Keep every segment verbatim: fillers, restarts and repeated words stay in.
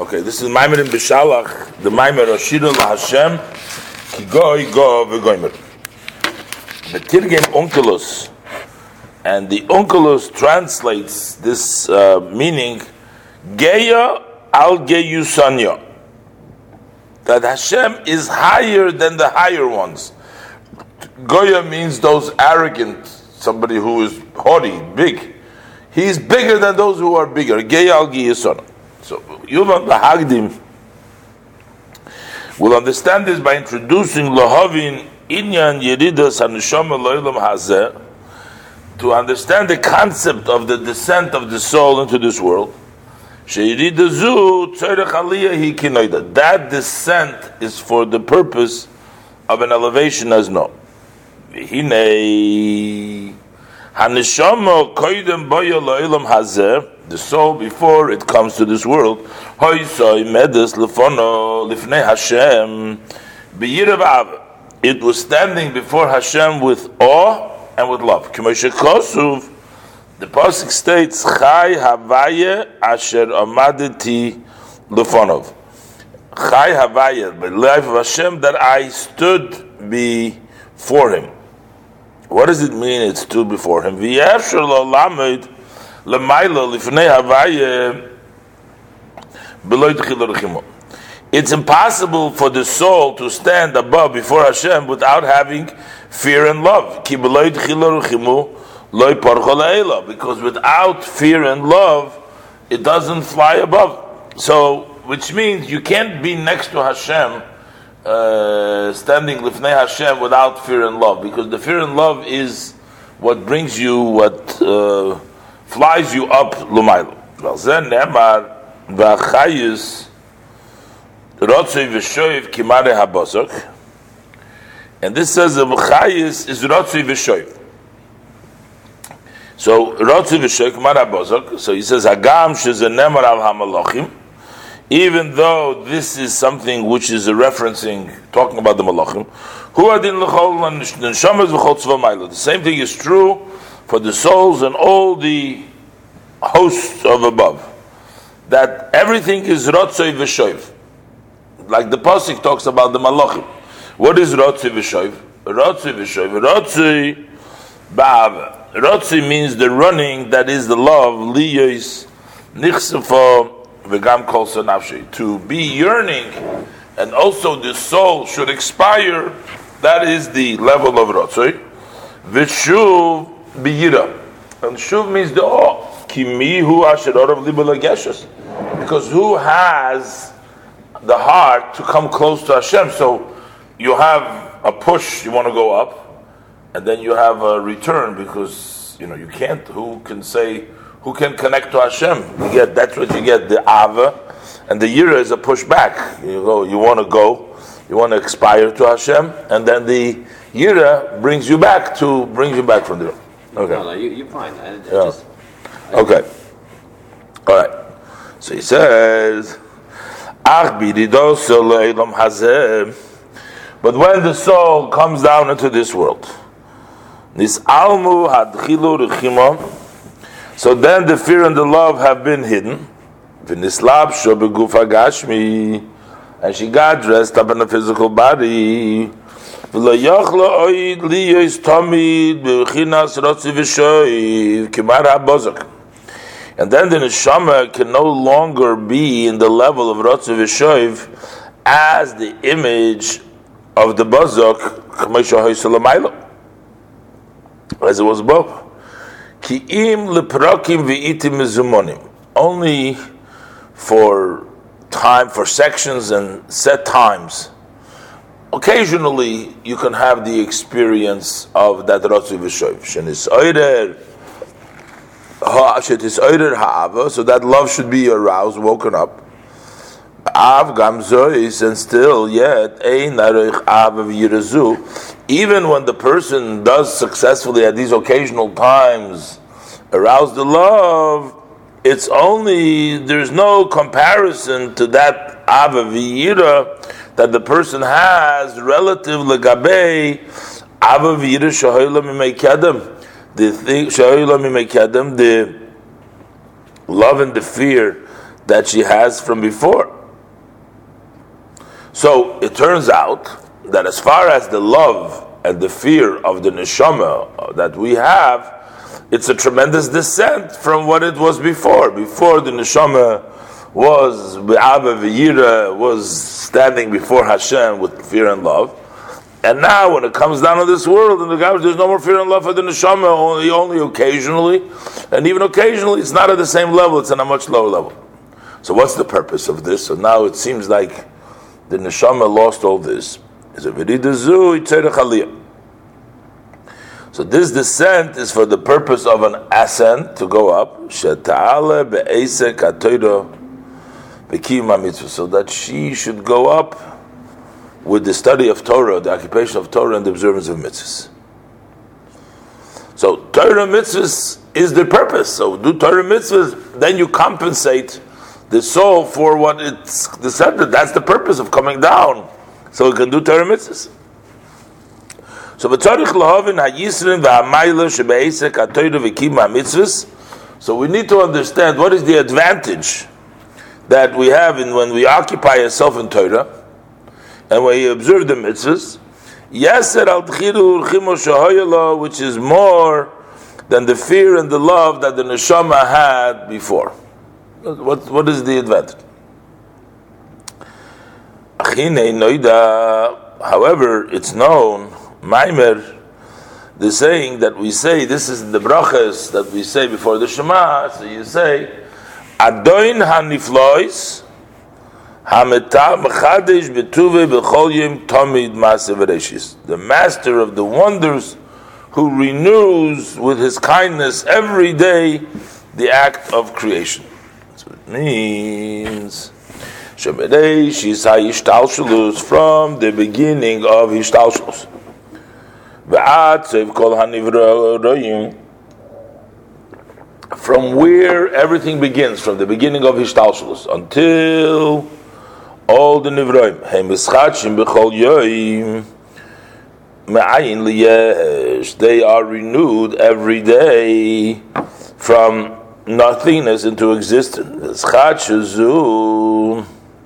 Okay, this is Maimer in Bishalach, the Maimer Ashira LaHashem, Ki Goy Go V'Goymer. The Tirgem Onkelos, and the Onkelos translates this uh, meaning, Geya al Geyu Sanya, that Hashem is higher than the higher ones. Goya means those arrogant, somebody who is haughty, big. He's bigger than those who are bigger. Geya al Geyu Sanya. So, Yuvan Lahagdim will understand this by introducing Lahavin Inyan Yeridas Haneshama Lo'ilam Hazeh, to understand the concept of the descent of the soul into this world. That descent is for the purpose of an elevation as known. Haneshama Koidem Boya Lo'ilam Hazeh, the soul before it comes to this world, it was standing before Hashem with awe and with love. The pasuk states, Chai Havaye Asher Amadeti Lefonov. Chai Havaye, the life of Hashem that I stood before him. What does it mean it stood before him? It's impossible for the soul to stand above before Hashem without having fear and love. Because without fear and love, it doesn't fly above. So, which means you can't be next to Hashem, uh, standing lifnei Hashem without fear and love. Because the fear and love is what brings you, what uh, flies you up lumaylo. And this says the Chayis is Rotzi V'Shoiv. So Rotzi V'Shoiv Kimare HaBozok. So he says Hagam shezenemar al hamalachim. Even though this is something which is a referencing, talking about the malachim, hu adin l'chol neshamas v'chol tzva ma'ila. The same thing is true for the souls and all the hosts of above. That everything is Rotzi V'Shoiv. Like the pasuk talks about the malachim. What is Rotzi V'Shoiv? Rotzi V'Shoiv. Rotzi Ba'ava. Rotzi means the running, that is the love. Liyos nichsefa v'gam kol sanavshi. To be yearning, and also the soul should expire. That is the level of Rotzi. V'shuv b'yira. And shuv means the awe. Ki mihu asher orav libo lageshes. Because who has the heart to come close to Hashem? So you have a push, you want to go up, and then you have a return, because you know you can't. Who can say? Who can connect to Hashem? You get that's what you get. The ava, and the yira is a push back. You go. You want to go. You want to expire to Hashem, and then the yira brings you back to brings you back from there. Okay. No, no, you, you're fine. I, I yeah. just, I okay. All right. So he says, Ach biridoso le'elam hazeh. But when the soul comes down into this world, Nis'almu hadchilu rechimo, so then the fear and the love have been hidden. V'nislabsho beguf hagashmi, and she got dressed up in a physical body. V'lo yochlo oid liyos tamid b'chinas rotzi v'shoiv kimar ha'bozok. And then the neshama can no longer be in the level of rotzi v'shoiv as the image of the bozok, as it was above. Ki'im leprakim v'itim mezumonim. Only for time, for sections and set times. Occasionally, you can have the experience of that rotzi v'shoiv. Shenis oider, shenis oider ha'ava, so that love should be aroused, woken up. Av gamzois, and still yet ein narich av v'yirazu. Even when the person does successfully at these occasional times arouse the love, it's only, there's no comparison to that av v'yira that the person has relative legabei av v'yira shahoyla mimei kedem. The thing shahoyla mimei kedem, the love and the fear that she has from before. So it turns out that as far as the love and the fear of the neshama that we have, it's a tremendous descent from what it was before. Before the neshama was be'ava v'yira, was standing before Hashem with fear and love. And now when it comes down to this world, in the garbage, there's no more fear and love for the neshama, only, only occasionally. And even occasionally, it's not at the same level, it's on a much lower level. So what's the purpose of this? So now it seems like the neshama lost all this. So this descent is for the purpose of an ascent, to go up, so that she should go up with the study of Torah, the occupation of Torah, and the observance of mitzvahs. So Torah mitzvahs is the purpose. So do Torah mitzvahs, then you compensate the soul for what it's descended. That's the purpose of coming down, so it can do Torah mitzvahs. So v'tzarich lahavin hayisrin v'hamayla shebe'esek ha'Torah v'kim ha'mitzvahs. So we need to understand what is the advantage that we have in when we occupy ourselves in Torah and when you observe the mitzvahs. Yaser al tchiru urchimo shahayala, which is more than the fear and the love that the neshama had before. What what is the advantage? However, it's known, Maimer, the saying that we say, this is the brachas that we say before the Shema. So you say, Adoin haniflois hametam chadesh betuve b'chol yom tamid ma'aseh v'reishis. The master of the wonders, who renews with his kindness every day the act of creation. That's what it means. Shemereish is ha'ishtalshelus, from the beginning of hishtalshelus. V'ad sev kol hanivroim, from where everything begins, from the beginning of hishtalshelus until all the nivroim. Hey mischachim b'chol yoim me'ayin liyesh, they are renewed every day from nothingness into existence. Mischachim.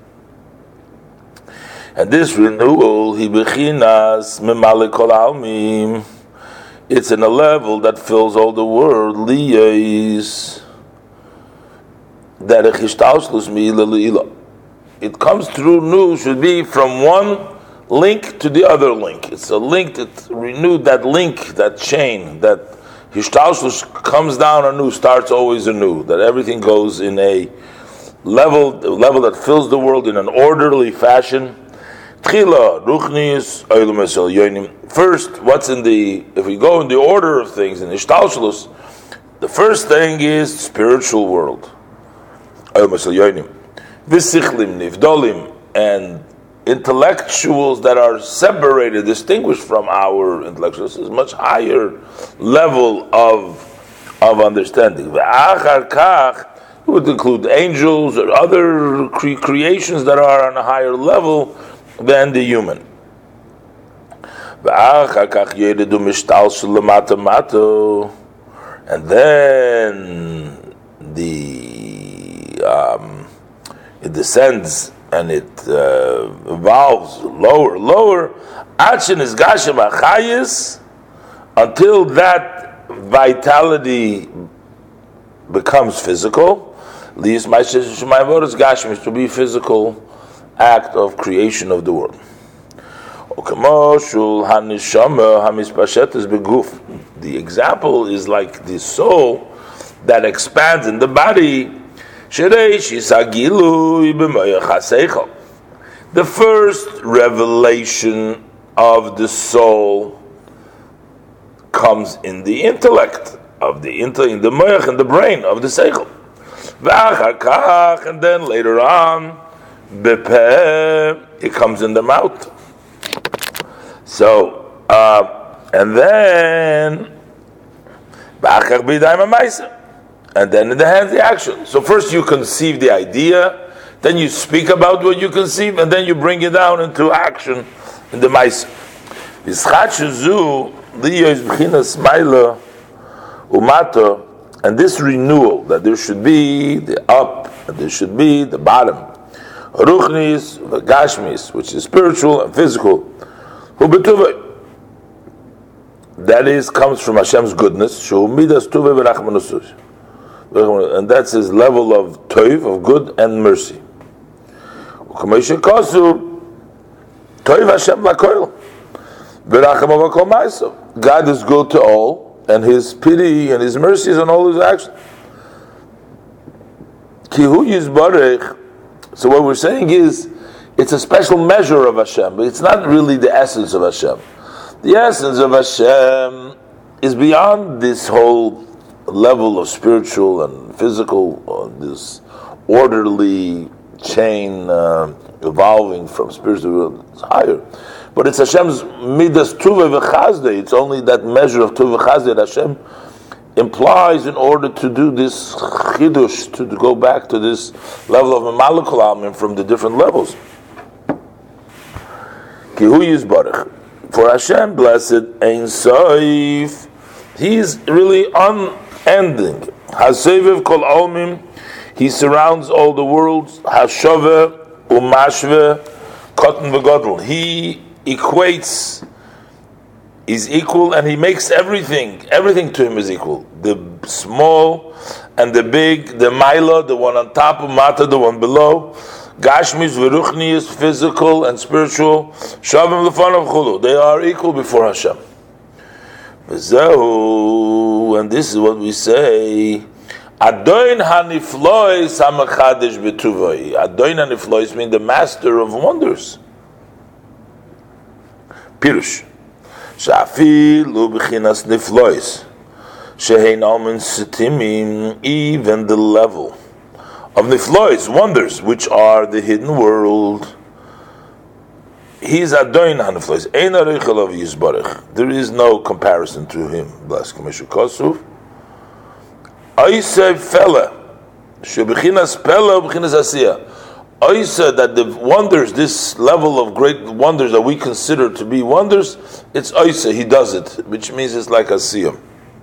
And this renewal, he bechinas memale kol almim, it's in a level that fills all the world. Liyais, that a chishtalshlus mi'ila li'ila. It comes through new, should be from one link to the other link. It's a link that renewed, that link, that chain, that hishtalshlus comes down anew, starts always anew. That everything goes in a level, a level that fills the world in an orderly fashion. First, what's in the, if we go in the order of things, in Ishtalshalus, the first thing is spiritual world. And intellectuals that are separated, distinguished from our intellectuals, is much higher level of, of understanding. It would include angels or other cre- creations that are on a higher level than the human. And then the um, it descends and it uh, evolves lower, lower, until that vitality becomes physical. To be physical act of creation of the world. The example is like the soul that expands in the body. The first revelation of the soul comes in the intellect of the intellect, in the moach, in the brain of the seichel. And then later on, it comes in the mouth. So, uh, and then, and then in the hands, the action. So first you conceive the idea, then you speak about what you conceive, and then you bring it down into action in the maisa. And this renewal, that there should be the up, and there should be the bottom. Ruchnis, Gashmis, which is spiritual and physical. Hu b'tuvay. That is, comes from Hashem's goodness. Shu midas tuvay v'rachmanus. And that's his level of toiv, of good and mercy. U'kameshe kosu, toiv Hashem lakoil. V'rachamav hakol ma'asav. God is good to all, and his pity and his mercies on all his actions. Ki hu yizbarech. So what we're saying is, it's a special measure of Hashem, but it's not really the essence of Hashem. The essence of Hashem is beyond this whole level of spiritual and physical, uh, this orderly chain uh, evolving from spiritual, it's higher. But it's Hashem's midas tuva v'chazdei. It's only that measure of tuva v'chazdei that Hashem implies in order to do this chidush, to go back to this level of malakul almin from the different levels. Ki hu yizbarech. For Hashem, blessed Ein Sof, He is really unending. Haseviv kol almim, He surrounds all the worlds. Hashove umashve kotten v'godl. He equates, is equal, and He makes everything, everything to Him is equal. The small and the big, the maila, the one on top of mata, the one below. Gashmis v'ruchnius, physical and spiritual. Shavim l'fanav chulu. They are equal before Hashem. V'zehu, and this is what we say. Adoin haniflois hamachadish b'tuvoi. Adoin haniflois means the master of wonders. Pirush. Shafilu b'chinas niflois. Shehein almin sitimim. Even the level of niflois, wonders, which are the hidden world. He's Adoin haniflois. Ein arichel of Yisbarach. There is no comparison to him. Bless Kameshu Kosuf. Oisei fella. Shebechinas pella bechinas asiyah. Oisei, that the wonders, this level of great wonders that we consider to be wonders, it's Oisei, he does it, which means it's like asiyah.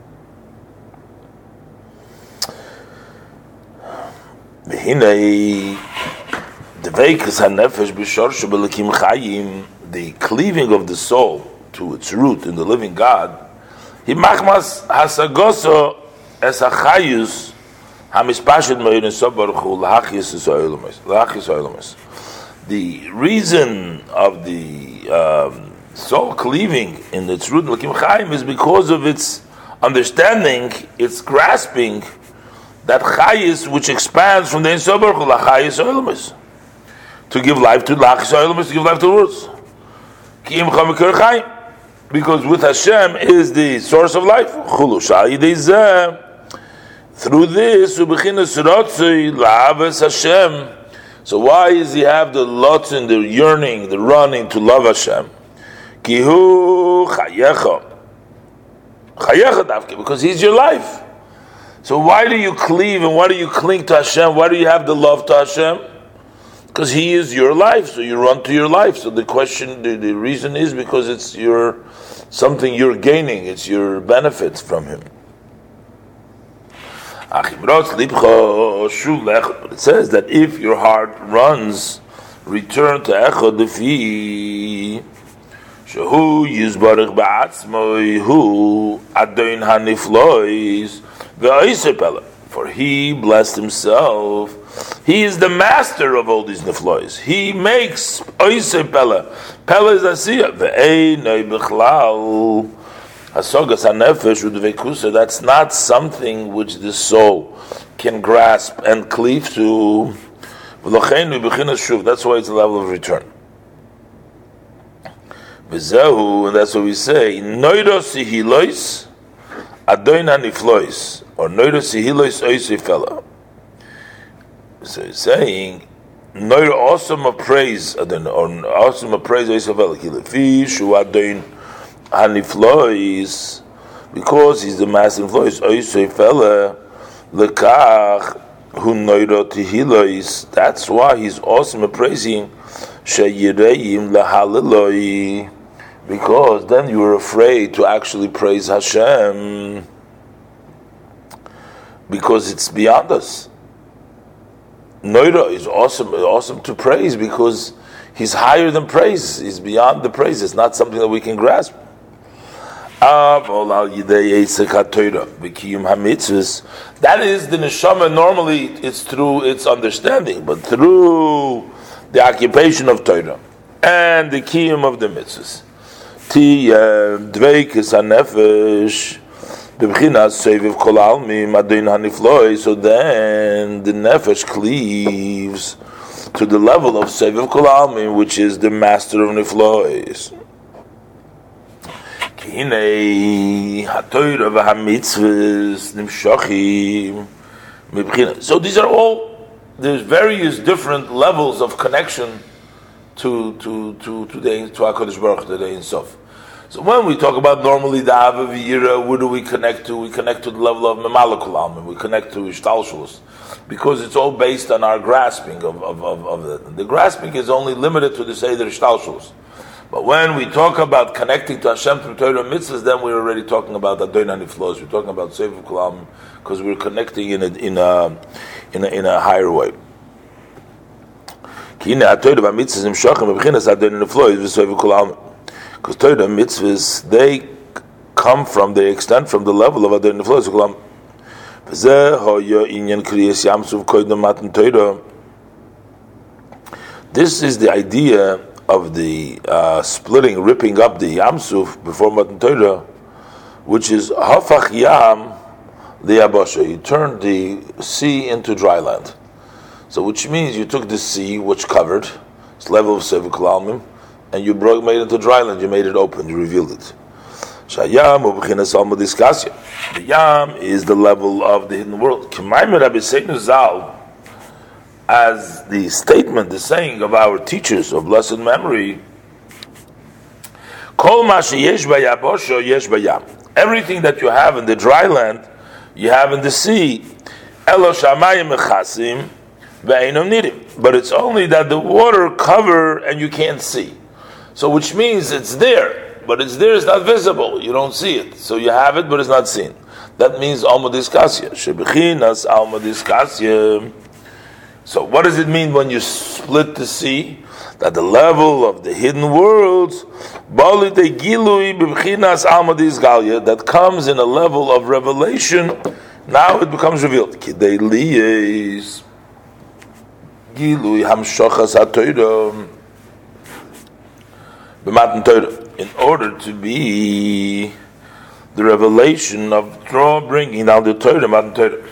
The cleaving of the soul to its root in the living God. The reason of the um, soul cleaving in its root is because of its understanding, its grasping that chayis which expands from the Ein Sof Baruch Hu, l'chayis ha'olamis, to give life to l'chayis ha'olamis, to give life to the worlds. Ki im chamikar chayim, because with Hashem is the source of life. Chulu shal yidei zeh, through this ubechinas rotzei la'aves Hashem. So why does he have the lotzin, the yearning, the running to love Hashem? Ki hu chayecha, chayecha davke, because he's your life. So why do you cleave and why do you cling to Hashem? Why do you have the love to Hashem? Because He is your life, so you run to your life. So the question, the, the reason is because it's your something you're gaining, it's your benefits from Him. But it says that if your heart runs, return to Echad Defi. Shehu Yizbarach Ba'atzmoi Hu Adoin Haniflois. For He blessed Himself. He is the master of all these niflois. He makes oisei pella. Pella is asiyah. Ve'einoi b'chlal hasogas hanefesh udvekusa. That's not something which the soul can grasp and cleave to. V'locheinu b'chinas shuv. That's why it's a level of return. V'zehu, and that's what we say. Noidos hilois adoin haniflois. Or noira sihilos oisei fella. So he's saying noira awesome of praise, or awesome of praise oisei fella. Kilefi shu adoin haniflois, because he's the master inflois oisei fella. Lekach hu noira tihilos. That's why he's awesome of praising sheyireim lahaliloi, because then you are afraid to actually praise Hashem. because it's beyond us. Noira is awesome, awesome to praise because he's higher than praise. He's beyond the praise. It's not something that we can grasp. That is the neshama. Normally, it's through its understanding, but through the occupation of Torah and the kiyum of the mitzvahs. Ti dveikis hanefesh b'bchinas seiviv kol almim adin hanifloi. So then the nefesh cleaves to the level of seiviv kol almim, which is the master of niflois. Ki hatoira v'hamitzvahs nimshachim mibchina. So these are all, there's various different levels of connection to to to to the to HaKadosh Baruch Hu, to the Ein Sof. So when we talk about normally the Ava V'Yira, where do we connect to? We connect to the level of Memalekul Almin. We connect to Ishtalshus, because it's all based on our grasping of of of, of the, the grasping is only limited to the Seder Ishtalshus. But when we talk about connecting to Hashem through Torah mitzvahs, then we're already talking about Adon Haniflos. We're talking about Sefer Kol Almin, because we're connecting in a in a in a, in a higher way. Because Torah mitzvahs, they come from, they extend from the level of Adon Neflos. This is the idea of the uh, splitting, ripping up the Yamsuf before Matan Torah, which is Hafach Yam Liabosha. You turned the sea into dry land. So, which means you took the sea, which covered its level of Sefer Kol Almim, and you broke, made it into dry land. You made it open. You revealed it. Shayam u'b'chinas alma diskasya. The Yam is the level of the hidden world. K'mayim Rabbi Seinu Zal, as the statement, the saying of our teachers of blessed memory, Kol ma sheyesh b'yabosha yesh b'yam. Everything that you have in the dry land, you have in the sea. Elo shamayim mechasim. But it's only that the water cover and you can't see. So which means it's there, but it's there, it's not visible. You don't see it. So you have it, but it's not seen. That means alma diskasya. Shebechinas alma diskasya. So what does it mean when you split the sea? That the level of the hidden worlds, that comes in a level of revelation, now it becomes revealed. Kidei liyes. Gilui hamshachas ha'Torah b'matan Torah, in order to be the revelation of draw bringing down the Torah, matan Torah.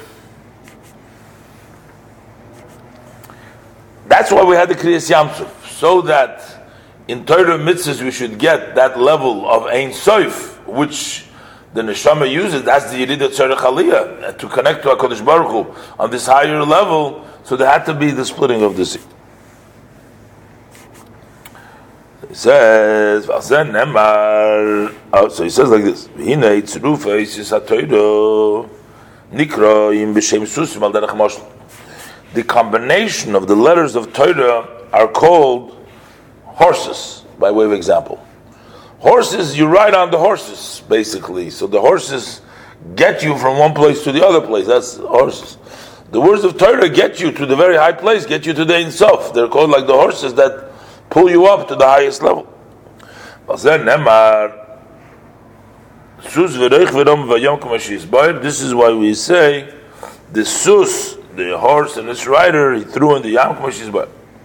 That's why we had the Kriyas Yamsuf, so that in Torah mitzvahs we should get that level of Ein Sof, which the neshama uses. That's the Yeridat Tzarech Aliyah, to connect to HaKadosh Baruch Hu on this higher level. So there had to be the splitting of the sea. He says, oh, so he says like this: the combination of the letters of Torah are called horses, by way of example. Horses, you ride on the horses, basically. So the horses get you from one place to the other place. That's horses. The words of Torah get you to the very high place, get you to the Ein Sof. They're called like the horses that pull you up to the highest level. This is why we say the sus, the horse and its rider, he threw in the Yam K'mashizbar.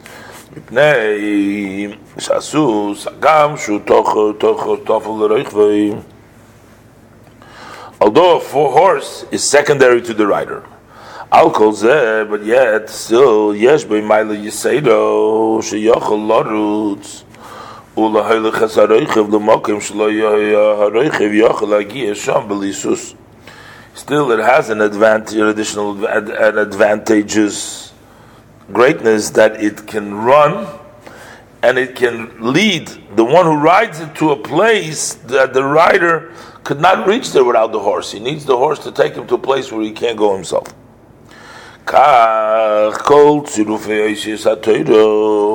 Although a horse is secondary to the rider, but yet still yesh b'mayla yiseido sheyochel lorutz ulahaylech hasaroichev l'mokim shelo haroichev yochel agia sham b'lisus. Still, it has an advantage, additional an advantageous greatness that it can run and it can lead the one who rides it to a place that the rider could not reach there without the horse. He needs the horse to take him to a place where he can't go himself.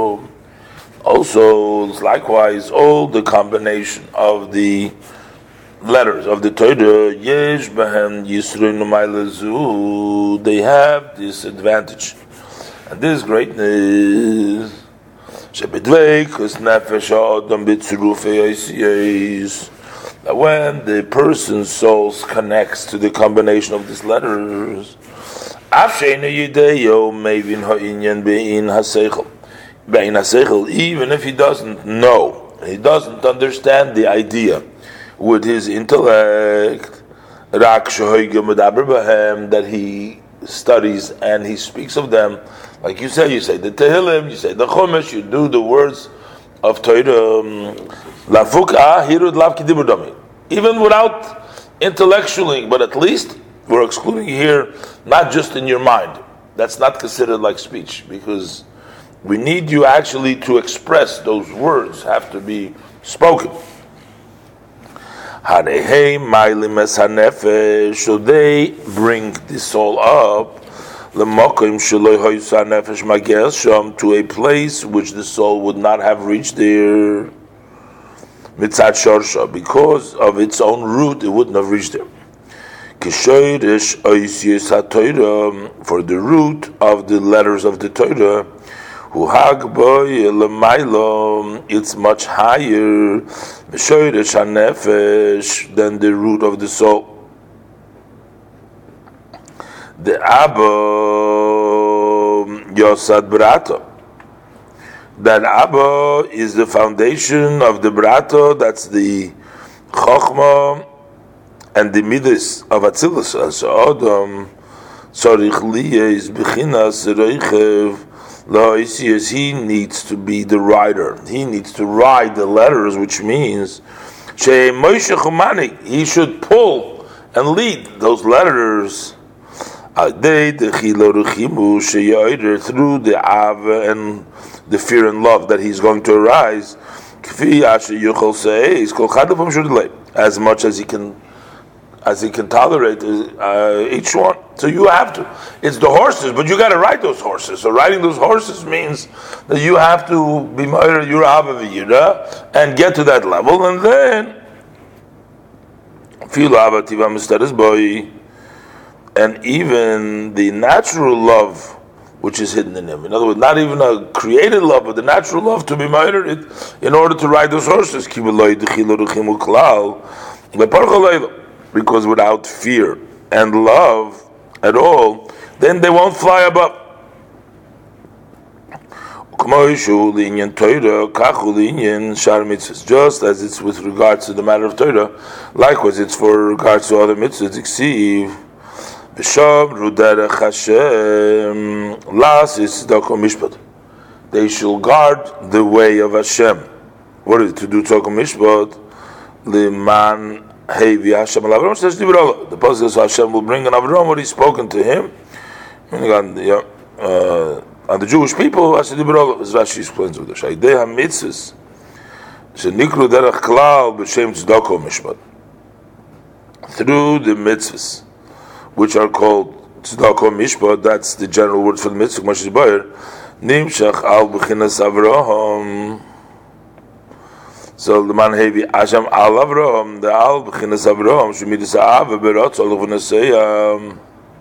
Also, likewise, all the combination of the letters of the Torah, yesh b'hem yisroi numaylezu, they have this advantage and this greatness. Shebedveikus nefesh ha'adam b'tzurufei osiyos, that when the person's soul connects to the combination of these letters, af she'eino yideyo mevin ha'inyan be'in ha'seichel, be'in ha'seichel, even if he doesn't know, he doesn't understand the idea with his intellect, rak shehoige medaber b'hem, that he studies and he speaks of them, like you say, you say the Tehillim, you say the Chumash, you do the words of Torah, lafukah hirud lav kidibur dami, even without intellectually, but at least we're excluding here not just in your mind. That's not considered like speech, because we need you actually to express those words, have to be spoken. So they bring the soul up to a place which the soul would not have reached there, because of its own root, it wouldn't have reached there. For the root of the letters of the Torah, it's much higher than the root of the soul. The Abba Yosad Brato. That Abba is the foundation of the Brato, that's the Chochmah and the Midas of Atzilus. So Adam Sorich Liya is Bechinas Reichev. He needs to be the rider. He needs to ride the letters, which means he should pull and lead those letters through the av and the fear and love that he's going to arise, as much as he can as he can tolerate uh, each one. So you have to. It's the horses, but you got to ride those horses. So riding those horses means that you have to be ma'ir your avaviyira and get to that level, and then feel avativa mistaris boy, and even the natural love which is hidden in him. In other words, not even a created love, but the natural love to be ma'ir it in order to ride those horses. Because without fear and love at all, then they won't fly above. Just as it's with regards to the matter of Torah, likewise it's for regards to other mitzvahs. They shall guard the way of Hashem. What is it to do tzedakah mishpat? Liman Hevi Hashem al Avram says the pasuk says Hashem will bring on Avram what he's spoken to him, meaning on the uh, on the Jewish people. As Rashi explains with the Shaydei HaMitzvahs shenikru derech klal b'shem tzedakah mishpat, through the mitzvahs which are called tzedakah mishpat. That's the general word for the mitzvah. Mashiach Bayer nimshach al b'chinas Avraham. So the man heavy Hashem al Avraham, the al b'chinas Avraham shemidus ha'ava berotz olav v'naseyam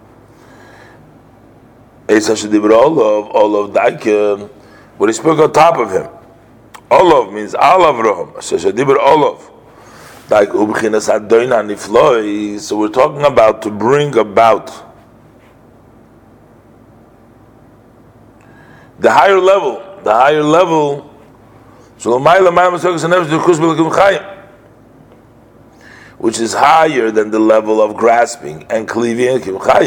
eis hashedibra olav olav daike, what he spoke on top of him. Olav means al Avraham, hashedibra olav like ub'chinas hadoina nifloi. So we're talking about to bring about the higher level, the higher level. Which is higher than the level of grasping and cleaving.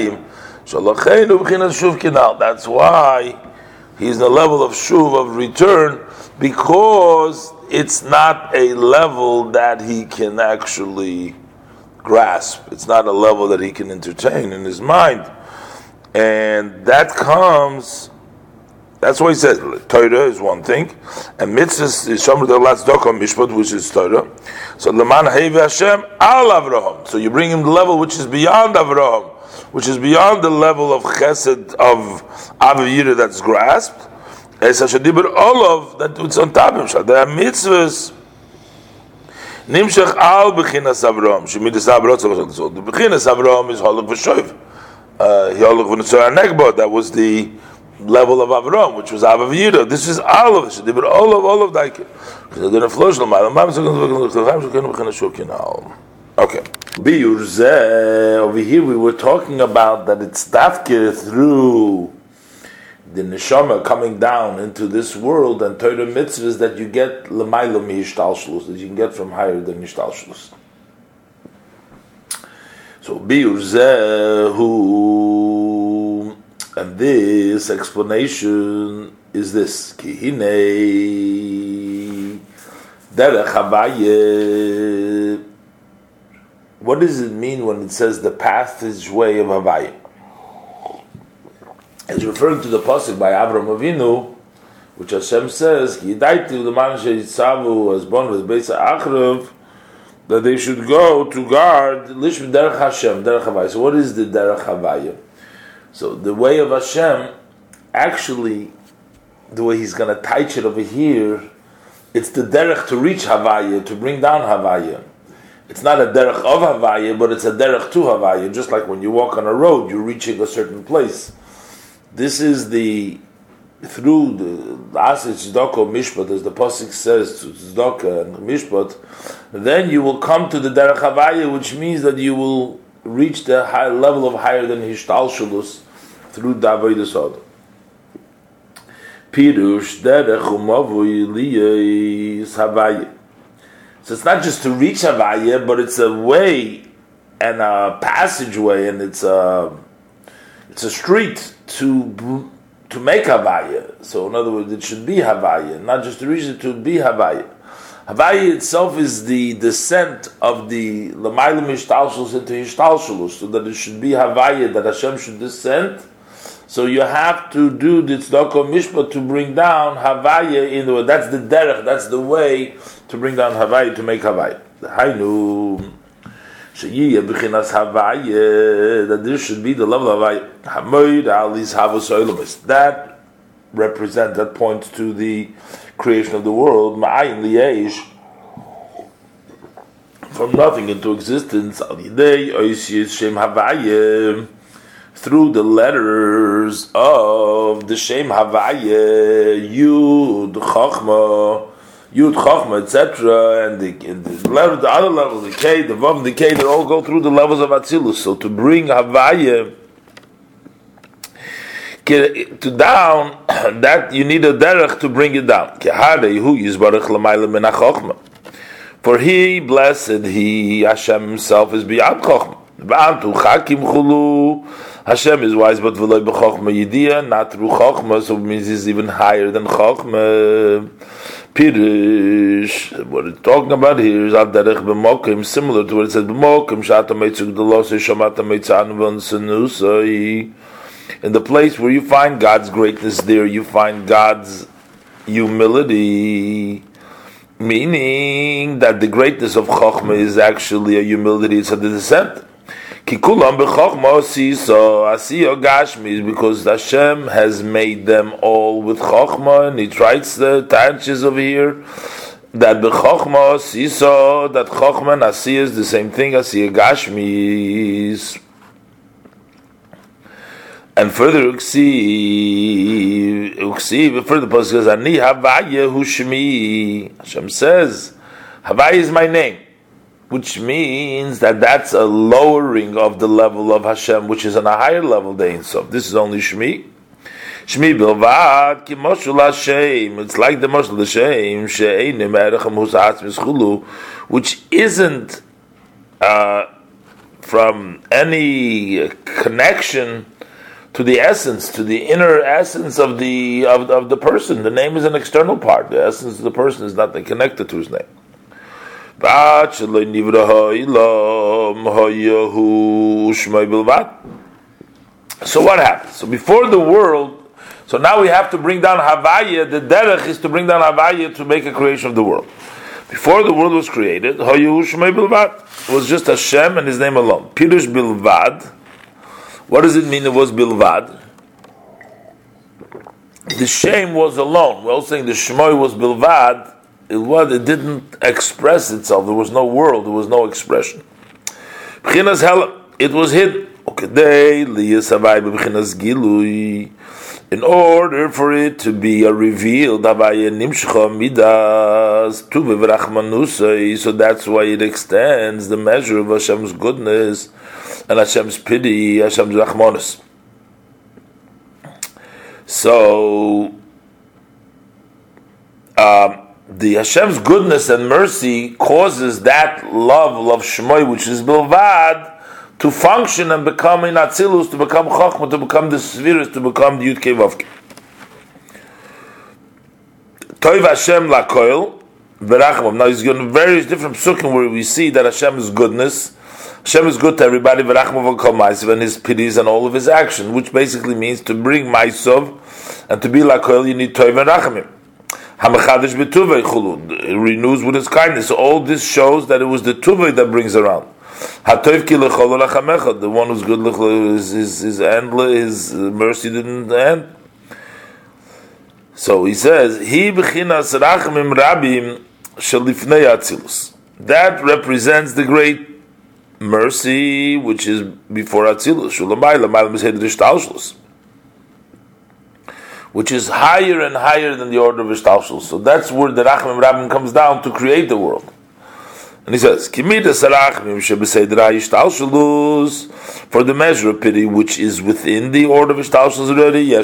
That's why he's in the level of shuv, of return, because it's not a level that he can actually grasp. It's not a level that he can entertain in his mind. And that comes... That's why he says Torah is one thing, and mitzvahs is shomer de'latz dokam mishpat, which is Torah. So leman hevi Hashem al Avraham. So you bring him the level which is beyond Avraham, which is beyond the level of chesed of aviyira that's grasped. Es hashadibur olav, that it's on top of him. There are mitzvahs Nimshach al bechinas Avram. Shemidas Avram. So the bechinas Avram is halach v'shoiv. Halach v'netzor negbod. That was the level of Avram, which was Avav Yida. This is all of it. They were all of all of that. They're going to flourish. Okay. Over here we were talking about that it's dafke through the neshama coming down into this world and Torah mitzvahs that you get l'mayla mihishtalshlus, that you can get from higher than hishtalshlus. So biurzehu, and this explanation is this: Kihine derech Havaya. What does it mean when it says the passage way of Havaya? It's referring to the pasuk by Avraham Avinu, which Hashem says, "Yidaitu l'man she'itzavu as bon v'beisa achrav," that they should go to guard lishv derech Hashem, derech Havaya. So, what is the derech Havaya? So, the way of Hashem, actually, the way He's going to teach it over here, it's the derech to reach Havaya, to bring down Havaya. It's not a derech of Havaya, but it's a derech to Havaya. Just like when you walk on a road, you're reaching a certain place. This is the, through the Aseh Tzedakah Mishpat, as the Pasuk says, to Tzedakah and Mishpat, then you will come to the derech Havaya, which means that you will reach the high level of higher than Hishtalshelus through the Avodah Sod. Pirush derech umavui liyis Havaya. So it's not just to reach Havaya, but it's a way and a passageway, and it's a it's a street to to make Havaya. So in other words, it should be Havaya, not just to reach it, to be Havaya. Havaya itself is the descent of the L'mayla Mishtalshelus into Hishtalshelus, so that it should be Havaya, that Hashem should descend. So you have to do the tzedakah mishpat to bring down Havaya in the way. That's the derech, that's the way to bring down Havaya, to make Havaya. The Hainu Sheyiyah b'chinas Havaya, that this should be the level of Havaya. Hamoid alis havos oilamis. That represents, that points to the creation of the world. Ma'ayin liyesh, from nothing into existence. Al yidei oisiyis shem Havaya, through the letters of the Shem Havaya, Yud, Chachma, Yud, Chachma, et cetera, and the, and the letter, the other levels, the K, the Vav, and the K, they all go through the levels of Atzilus. So to bring Havaya to down, that you need a derech to bring it down. For He, blessed He, Hashem Himself, is beyond Chachma. Hashem is wise, but v'loy b'chokhma yidiyah, not through chokhma, so it means he's even higher than chokhma. Pirush, what it's talking about here is al derech b'mokim, similar to what it says b'mokim, sh'ata meitzuk delosei, shomata meitzan v'nsenusai. In the place where you find God's greatness, there you find God's humility. Meaning that the greatness of chokhma is actually a humility, it's a descent. Kikulam b'chokhma siso asiyo gashmi, because Hashem has made them all with chokhma, and He writes the tanches over here that b'chokhma siso, that chokhma and asiya is the same thing. Asiya gashmi is, and further uksi uksi further pasuk says ani Havaya hu shmi. Hashem says Havaya is my name, which means that that's a lowering of the level of Hashem, which is on a higher level than Ein Sof. This is only Shmi. Shmi bilvad ki moshul Hashem. It's like the moshul Hashem she'einim erechem husatz mischulu, which isn't uh, from any connection to the essence, to the inner essence of the of, of the person. The name is an external part. The essence of the person is not connected to his name. So what happens? So before the world, so now we have to bring down Havaya. The derech is to bring down Havaya to make a creation of the world. Before the world was created, it was just Hashem and His name alone. Pirush bilvad. What does it mean it was bilvad? The Shem was alone. We're all saying the Shmoy was bilvad. it was, it didn't express itself. There was no world, there was no expression. B'chinas hela, it was hidden. In order for it to be a revealed, so that's why it extends the measure of Hashem's goodness and Hashem's pity, Hashem's rachmanos. So, um, the Hashem's goodness and mercy causes that love, love Shemoi, which is Bilvad, to function and become in Atzilus, to become Chochmah, to become the Svirus, to become the Yud Kei Vav Kei. Toiv Hashem lakoil v'rachmav. Now he's going to various different psukim where we see that Hashem is goodness. Hashem is good to everybody, v'rachmav v'kol ma'asav, and His pities and all of His action, which basically means to bring ma'asav, and to be lakoil you need toiv and rachamim. Hamachadish b'tuvei chulud, it renews with His kindness. So all this shows that it was the tuvei that brings around. Hatoiv ki lechol lachamecha, the one who's good is his his endless, his mercy didn't end. So he says, Hi b'chinas rachamim rabim shelifnei atzilus. That represents the great mercy which is before atzilus. Shulamayla ma'al mished rishtalshlus, which is higher and higher than the order of ishtalshlus. So that's where the rachamim rabim comes down to create the world. And he says, for the measure of pity which is within the order of Ishtalshalus already,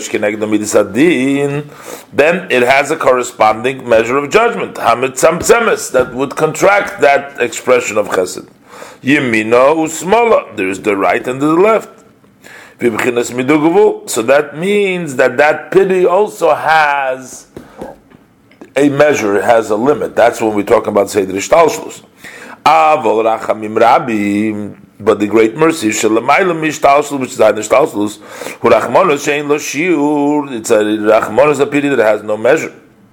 then it has a corresponding measure of judgment, that would contract that expression of chesed. There is the right and the left. So that means that that pity also has a measure, it has a limit. That's when we talk about Seder Ishtalshalus. But the great mercy, which is Ishtalshalus, it's a Rachmanos, a pity that has no measure.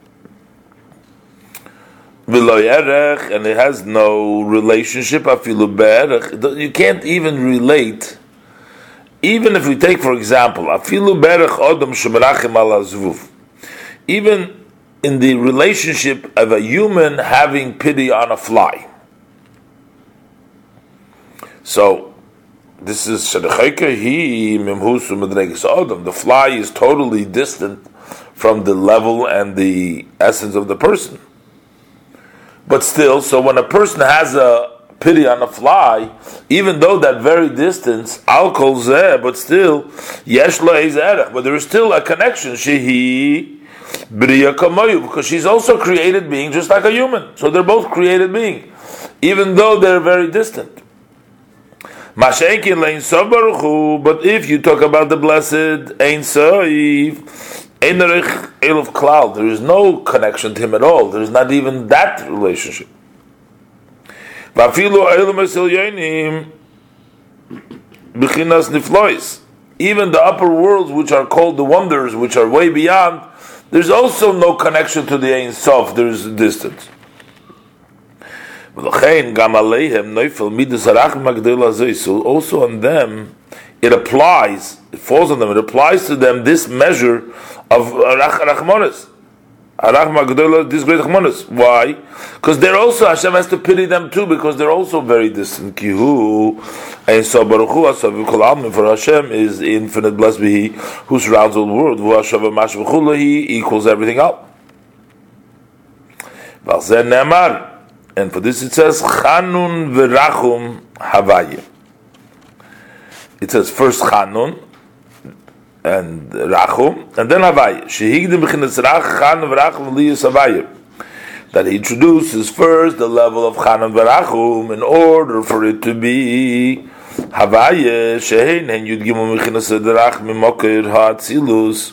And it has no relationship. You can't even relate. Even if we take, for example, even in the relationship of a human having pity on a fly. So, this is the fly is totally distant from the level and the essence of the person. But still, so when a person has a pity on a fly, even though that very distance, al kol zeh, but still, yesh lo eiz erech, but there is still a connection. Shehi b'riya kamoyu, because she's also created being just like a human. So they're both created being, even though they're very distant. But if you talk about the blessed Ein Sof, there is no connection to him at all. There is not even that relationship. Even the upper worlds, which are called the wonders, which are way beyond, there's also no connection to the Ein Sof. There is a distance. So also on them, it applies, it falls on them, it applies to them this measure of Rachmanos. This great Rachmanos. Why? Because they're also, Hashem has to pity them too, because they're also very distant. For Hashem is infinite, blessed be He, who surrounds all the world. He equals everything out. And for this it says, Chanun v'rachum havayim. It says first Chanun and Rachum, and then Havayim. Shehigdim b'chinas rach, Chanun v'rachum liyus havayim. That he introduces first the level of Chanun v'rachum in order for it to be Havayim. Shehein hen yud gimel b'chinas rach mimokir ha'atzilus.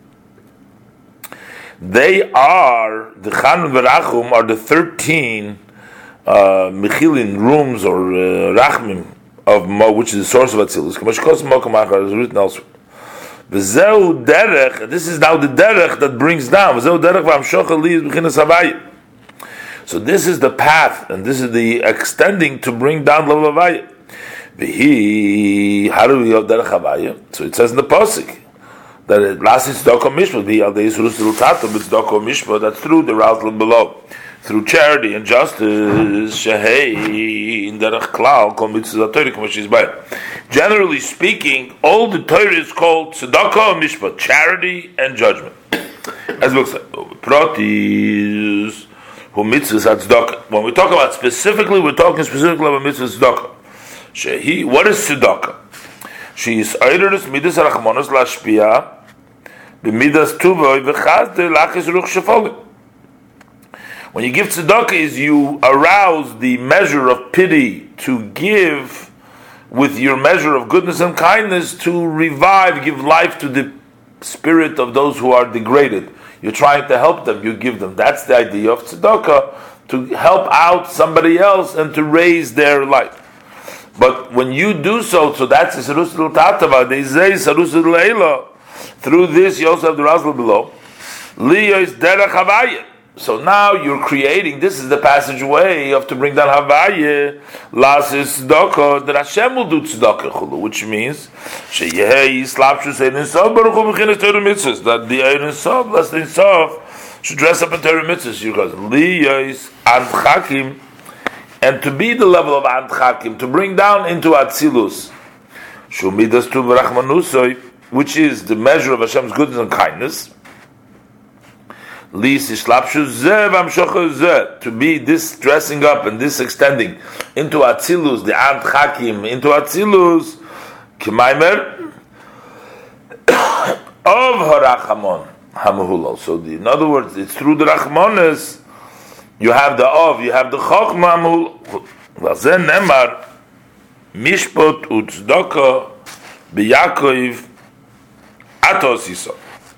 They are, the Chanun v'rachum are the thirteen Uh, Mechilin rooms or uh, Rachmim of Mo, which is the source of Atzilus. As written elsewhere. V'zeu derech, this is now the derech that brings down. V'zeu derech v'amshocha li b'chinas havayim. So this is the path, and this is the extending to bring down level of havayim. V'hi, how do we have derech havayim? So it says in the pasuk that last is tzedakah mishpat. V'hi al deis rus l'utato b'tzedakah mishpat. That's true. The route below. through charity and justice. Generally speaking, all the Torah is called tzedakah and mishpat, charity and judgment. As looks like protis who mitzvahs at tzedakah. When we talk about specifically, we're talking specifically about mitzvahs tzedakah. Shehi, what is tzedakah? She is oiderus midas rachmanos lashpia b'midas tuvoi v'chazde lachis ruch shefolim. When you give tzedakah, is you arouse the measure of pity to give with your measure of goodness and kindness to revive, give life to the spirit of those who are degraded. You're trying to help them, you give them. That's the idea of tzedakah, to help out somebody else and to raise their life. But when you do so, so that's the Sarusul Tatava, they say Sarusul Leila. Through this, you also have the Rasul below. Liya is derech havaya. So now you're creating, this is the passageway of to bring down havaya, lasis tzedakah, that Hashem will do tzedakah chulu, which means, sheyehei yislapshus ein sof baruch hu b'chinas Torah mitzvahs, that the ein sof, lest ein sof, should dress up in Torah mitzvahs. You guys, liya is antchakim, and to be the level of antchakim, to bring down into atzilus, shumidas tu v'rachmanusoi, which is the measure of Hashem's goodness and kindness. To be this dressing up and this extending into Atzilus, the Ant Chakim, into Atzilus, Kimaimer of Harachamon Hamahulal. So, the, in other words, it's through the Rachmanes, you have the Of, you have the Chochma Hamahulal. Vazen Nemar Mishpot Utzdaka B'Yakov Atos Yisov.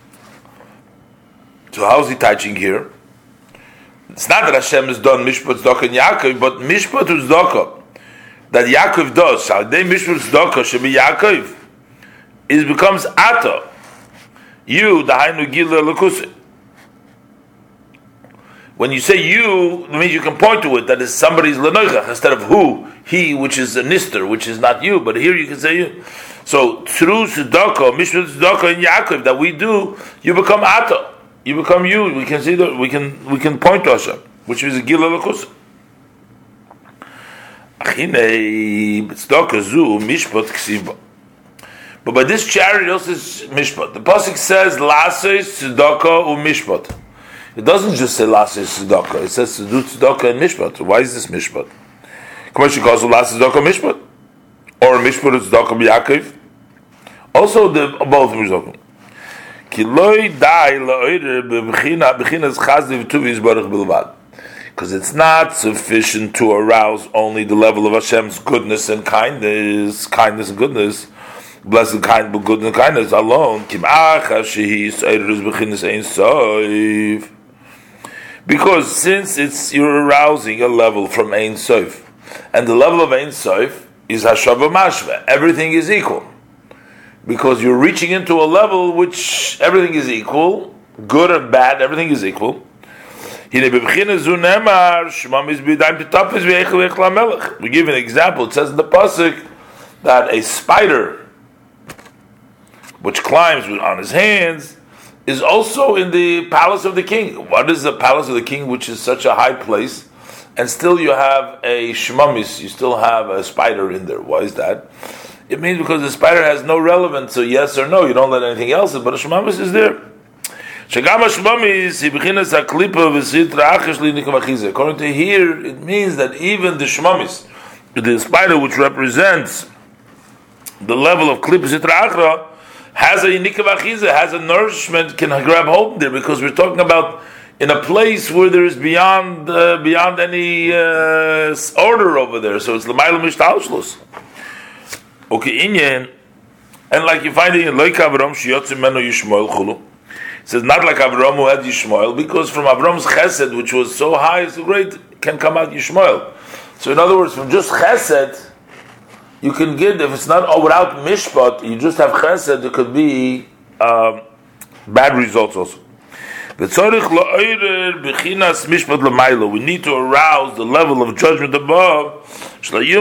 So how's he touching here? It's not that Hashem has done Mishpat Tzedakah and Yaakov, but Mishpat Tzedakah that Yaakov does, Shalidei Mishpat Tzedakah should be Yaakov, it becomes Ata. You, the Hainu Gila Lakusi. When you say you, it means you can point to it, that is somebody's Lenoichach, instead of who, he, which is a Nister, which is not you, but here you can say you. So through Tzedakah, Mishpat Tzedakah and Yaakov that we do, you become Ata. You become you. We can see that we can we can point to Hashem, which is a Gila Lakus. But by this charity also is mishpat. The pasuk says lases tzedakah u mishpat. It doesn't just say lases tzedakah. It says to do tzedakah and mishpat. Why is this mishpat? Commercial calls lases tzedakah mishpat, or mishpat tzedakah b'Yaakov. Also, the both mishpat. Because it's not sufficient to arouse only the level of Hashem's goodness and kindness, kindness and goodness, blessed kind, goodness and kindness alone. Because since it's you're arousing a level from Ein Sof, and the level of Ein Sof is Hashava Mashva, everything is equal. Because you're reaching into a level which everything is equal, good or bad, everything is equal. We give an example. It says in the pasuk that a spider, which climbs on his hands, is also in the palace of the king. What is the palace of the king, which is such a high place, and still you have a shmamis, you still have a spider in there? Why is that? It means because the spider has no relevance, so yes or no, you don't let anything else in, but a shmamis is there. According to here, it means that even the shmamis, the spider which represents the level of klipa sitra achra, has a yinika v'achiza, has a nourishment, can grab hold there, because we're talking about in a place where there is beyond uh, beyond any uh, order over there, so it's l'mayla mishtalshlus. Okay, inyan, and like you find it in Loik Avram Shiyotzi Meno Yishmael Chulu. It says not like Avram who had Yishmael, because from Avram's Chesed, which was so high, so great, can come out Yishmael. So in other words, from just Chesed, you can get, if it's not oh, without Mishpat, you just have Chesed, there could be um, bad results also. We need to arouse the level of judgment above. We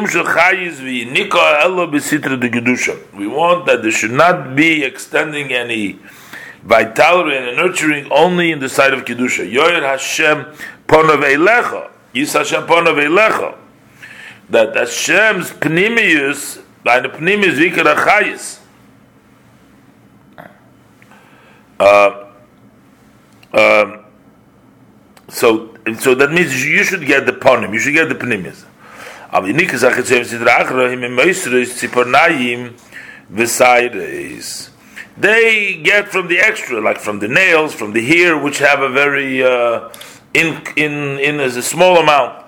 want that there should not be extending any vitality and nurturing only in the side of Kedusha. Yoyer Hashem ponav eilecha. Yis Hashem ponav eilecha. That Hashem's pnimius, by the pnimius vikar achayis. Uh, um, so, so that means you should get the ponim, you should get the pnimius. They get from the extra, like from the nails, from the hair, which have a very uh, in in in as a small amount.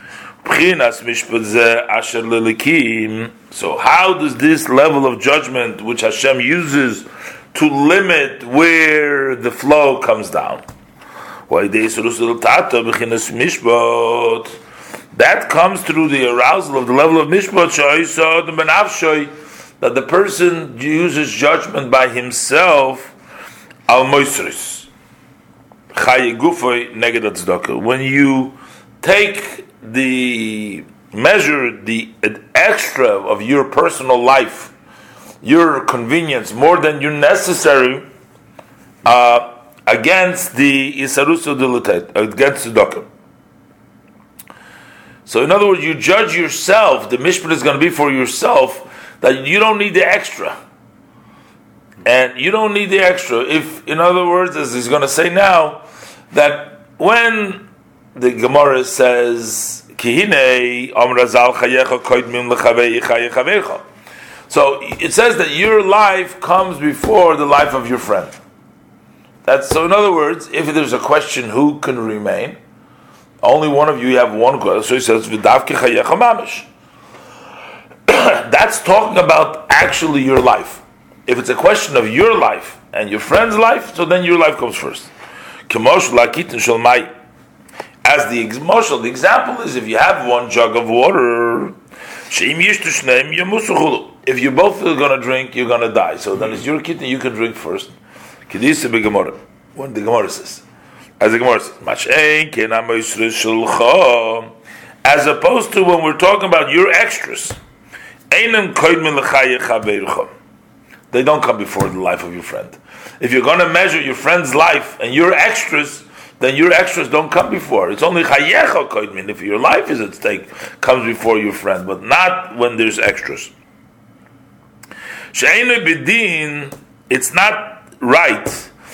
So how does this level of judgment, which Hashem uses to limit where the flow comes down? That comes through the arousal of the level of mishpat, that the person uses judgment by himself. Al moisris, when you take the measure, the extra of your personal life, your convenience, more than your necessary, uh, against the isarusu dilutet, against the tzedakah. So, in other words, you judge yourself. The mishpat is going to be for yourself, that you don't need the extra, and you don't need the extra. If, in other words, as he's going to say now, that when the Gemara says, "Kihine amrazal chayecha koydmim lechavei chayechavecha," so it says that your life comes before the life of your friend. That's so. In other words, if there's a question, who can remain? Only one of you, you have one question. So he says, "V'davke chayecha mamish." That's talking about actually your life. If it's a question of your life and your friend's life, so then your life comes first. As the emotional, the example is, if you have one jug of water, if you both are going to drink, you're going to die. So then it's your kitten, you can drink first. When the Gemara says, as the Gemara says, as opposed to when we're talking about your extras, they don't come before the life of your friend. If you're going to measure your friend's life and your extras, then your extras don't come before. It's only chayecha koydmin. If your life is at stake, comes before your friend, but not when there's extras. She'einu b'din, it's not right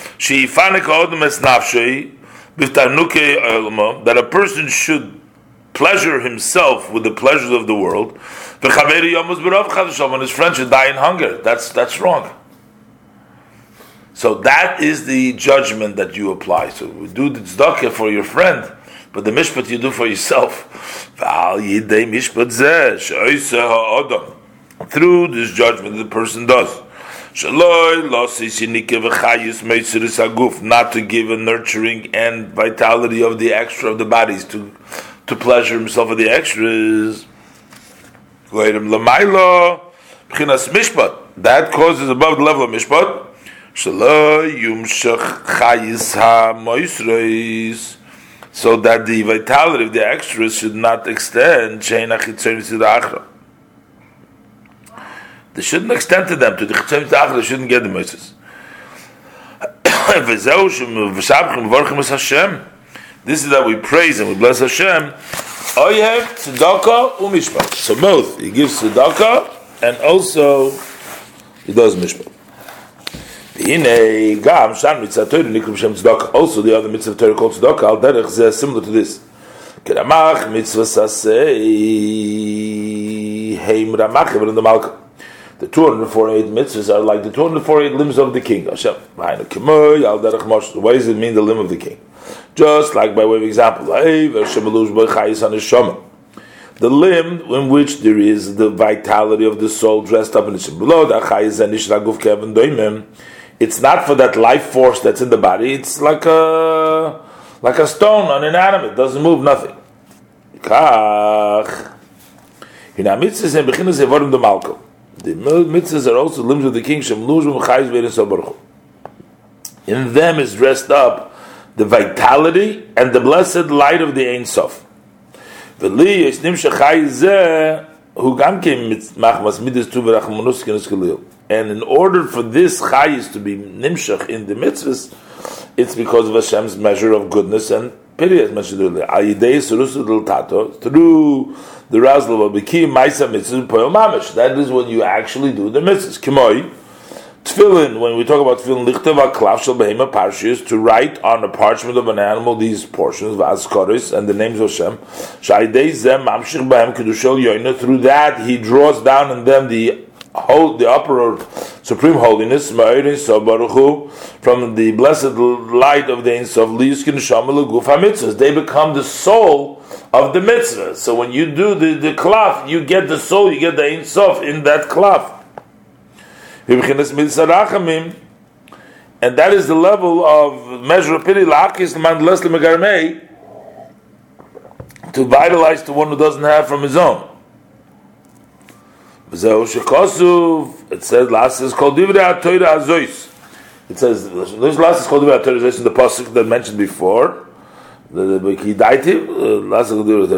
that a person should pleasure himself with the pleasures of the world, and his friend should die in hunger. That's that's wrong. So that is the judgment that you apply. So we do the tzedakah for your friend, but the mishpat you do for yourself. Through this judgment the person does. Not to give a nurturing and vitality of the extra of the bodies, to to pleasure himself with the extras. That causes above the level of mishpat. So that the vitality of the extras should not extend. They shouldn't extend to them, to the Chitzayim Ta'achra, they shouldn't get the Moses. This is that we praise and we bless Hashem. Oyev, tzedakah, umishpat. So both, he gives tzedakah and also he does mishpat. Also the other mitzvah of Torah called tzedakah, al derech zeh, similar to this. Keramach mitzvah sasei heim ramach, but in the Malka. The two hundred forty-eight mitzvahs are like the two hundred forty-eight limbs of the king. Hashem, why does it mean the limb of the king? Just like by way of example, the limb in which there is the vitality of the soul dressed up in its blood. It's not for that life force that's in the body. It's like a like a stone, uninanimate, doesn't move, nothing. The mitzvahs are also limbs of the king. In them is dressed up the vitality and the blessed light of the Ein Sof. And in order for this chayis to be nimshach in the mitzvahs, it's because of Hashem's measure of goodness and pity, as mentioned earlier. Through the razzle of Biki, Maisa mitzvahs, Poel Mamish. That is when you actually do the mitzvahs. Kimoi, Tefillin, when we talk about tefillin, lichtav aklav shel behema parshius, to write on a parchment of an animal these portions, v'azkoris, and the names of Hashem, sh'aydei zem mamshich b'hem kedushel yoina, through that he draws down in them the whole, the upper or supreme holiness, ma'orin so baruch hu, from the blessed light of the Ein Sof, liyuskin neshama l'guf ha-mitzvahs. They become the soul of the mitzvah. So when you do the, the klaf, you get the soul, you get the Ein Sof in that klaf. And that is the level of measure of pity to vitalize to one who doesn't have from his own. It says last is called It says this last is called in the pasuk that mentioned before. The Kidaiti last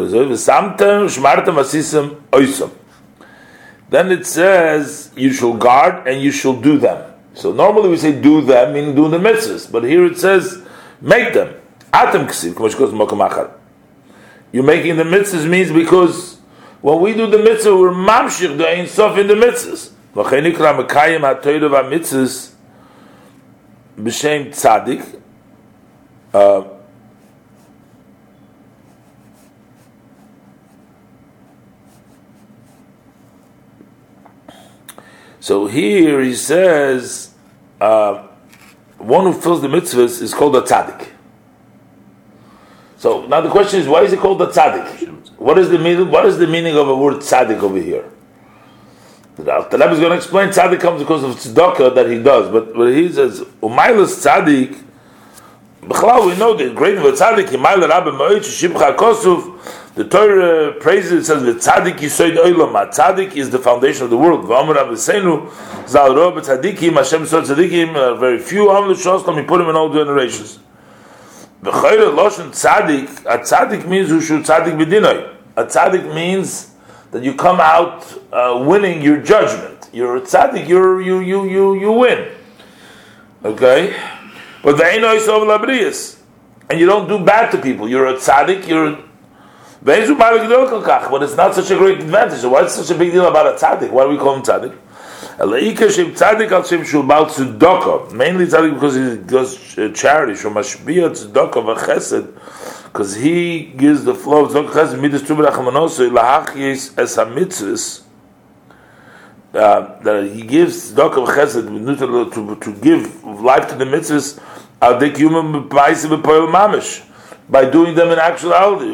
is Then it says, you shall guard and you shall do them. So normally we say do them, meaning do the mitzvahs. But here it says, make them. Atem ksiv, you're making the mitzvahs means because when we do the mitzvah, we're mamshich the Ein Sof in the mitzvahs. V'cheinikra mekayim ha'toyre v'mitzvahs b'shem tzadik. Uh, So here he says, uh, one who fills the mitzvahs is called a tzaddik. So now the question is, why is he called a tzaddik? What is the meaning? What is the meaning of a word tzaddik over here? The Alter Rebbe is going to explain tzaddik comes because of tzedakah that he does, but, but he says umaylas tzaddik. B'chalal we know the great of a tzaddik. Umayla rabbe ma'od shibcha kosuf. The Torah praises it, says that tzaddik yisoid olam. Tzaddik is the foundation of the world. V'amar Avosenu zal ro b'tzaddikim. Hashem said tzaddikim uh, very few. Am l'shoslam, he put them in all generations. V'chayre loshen tzaddik. A tzaddik means who should tzaddik b'dinoi. A tzaddik means that you come out uh, winning your judgment. You're a tzaddik. You're you you you you win. Okay, but v'einoi sov labriyas, and you don't do bad to people. You're a tzaddik. You're But it's not such a great advantage. So why is it such a big deal about a tzaddik? Why do we call him tzaddik? Mainly tzaddik because he does charity, because he gives the flow of tzedakah chesed midas tuber achamanosoi lahachyes es hamitzvus. That he gives tzedakah chesed to to give life to the mitzvahs adik human b'paisi b'poel mamish, by doing them in actuality,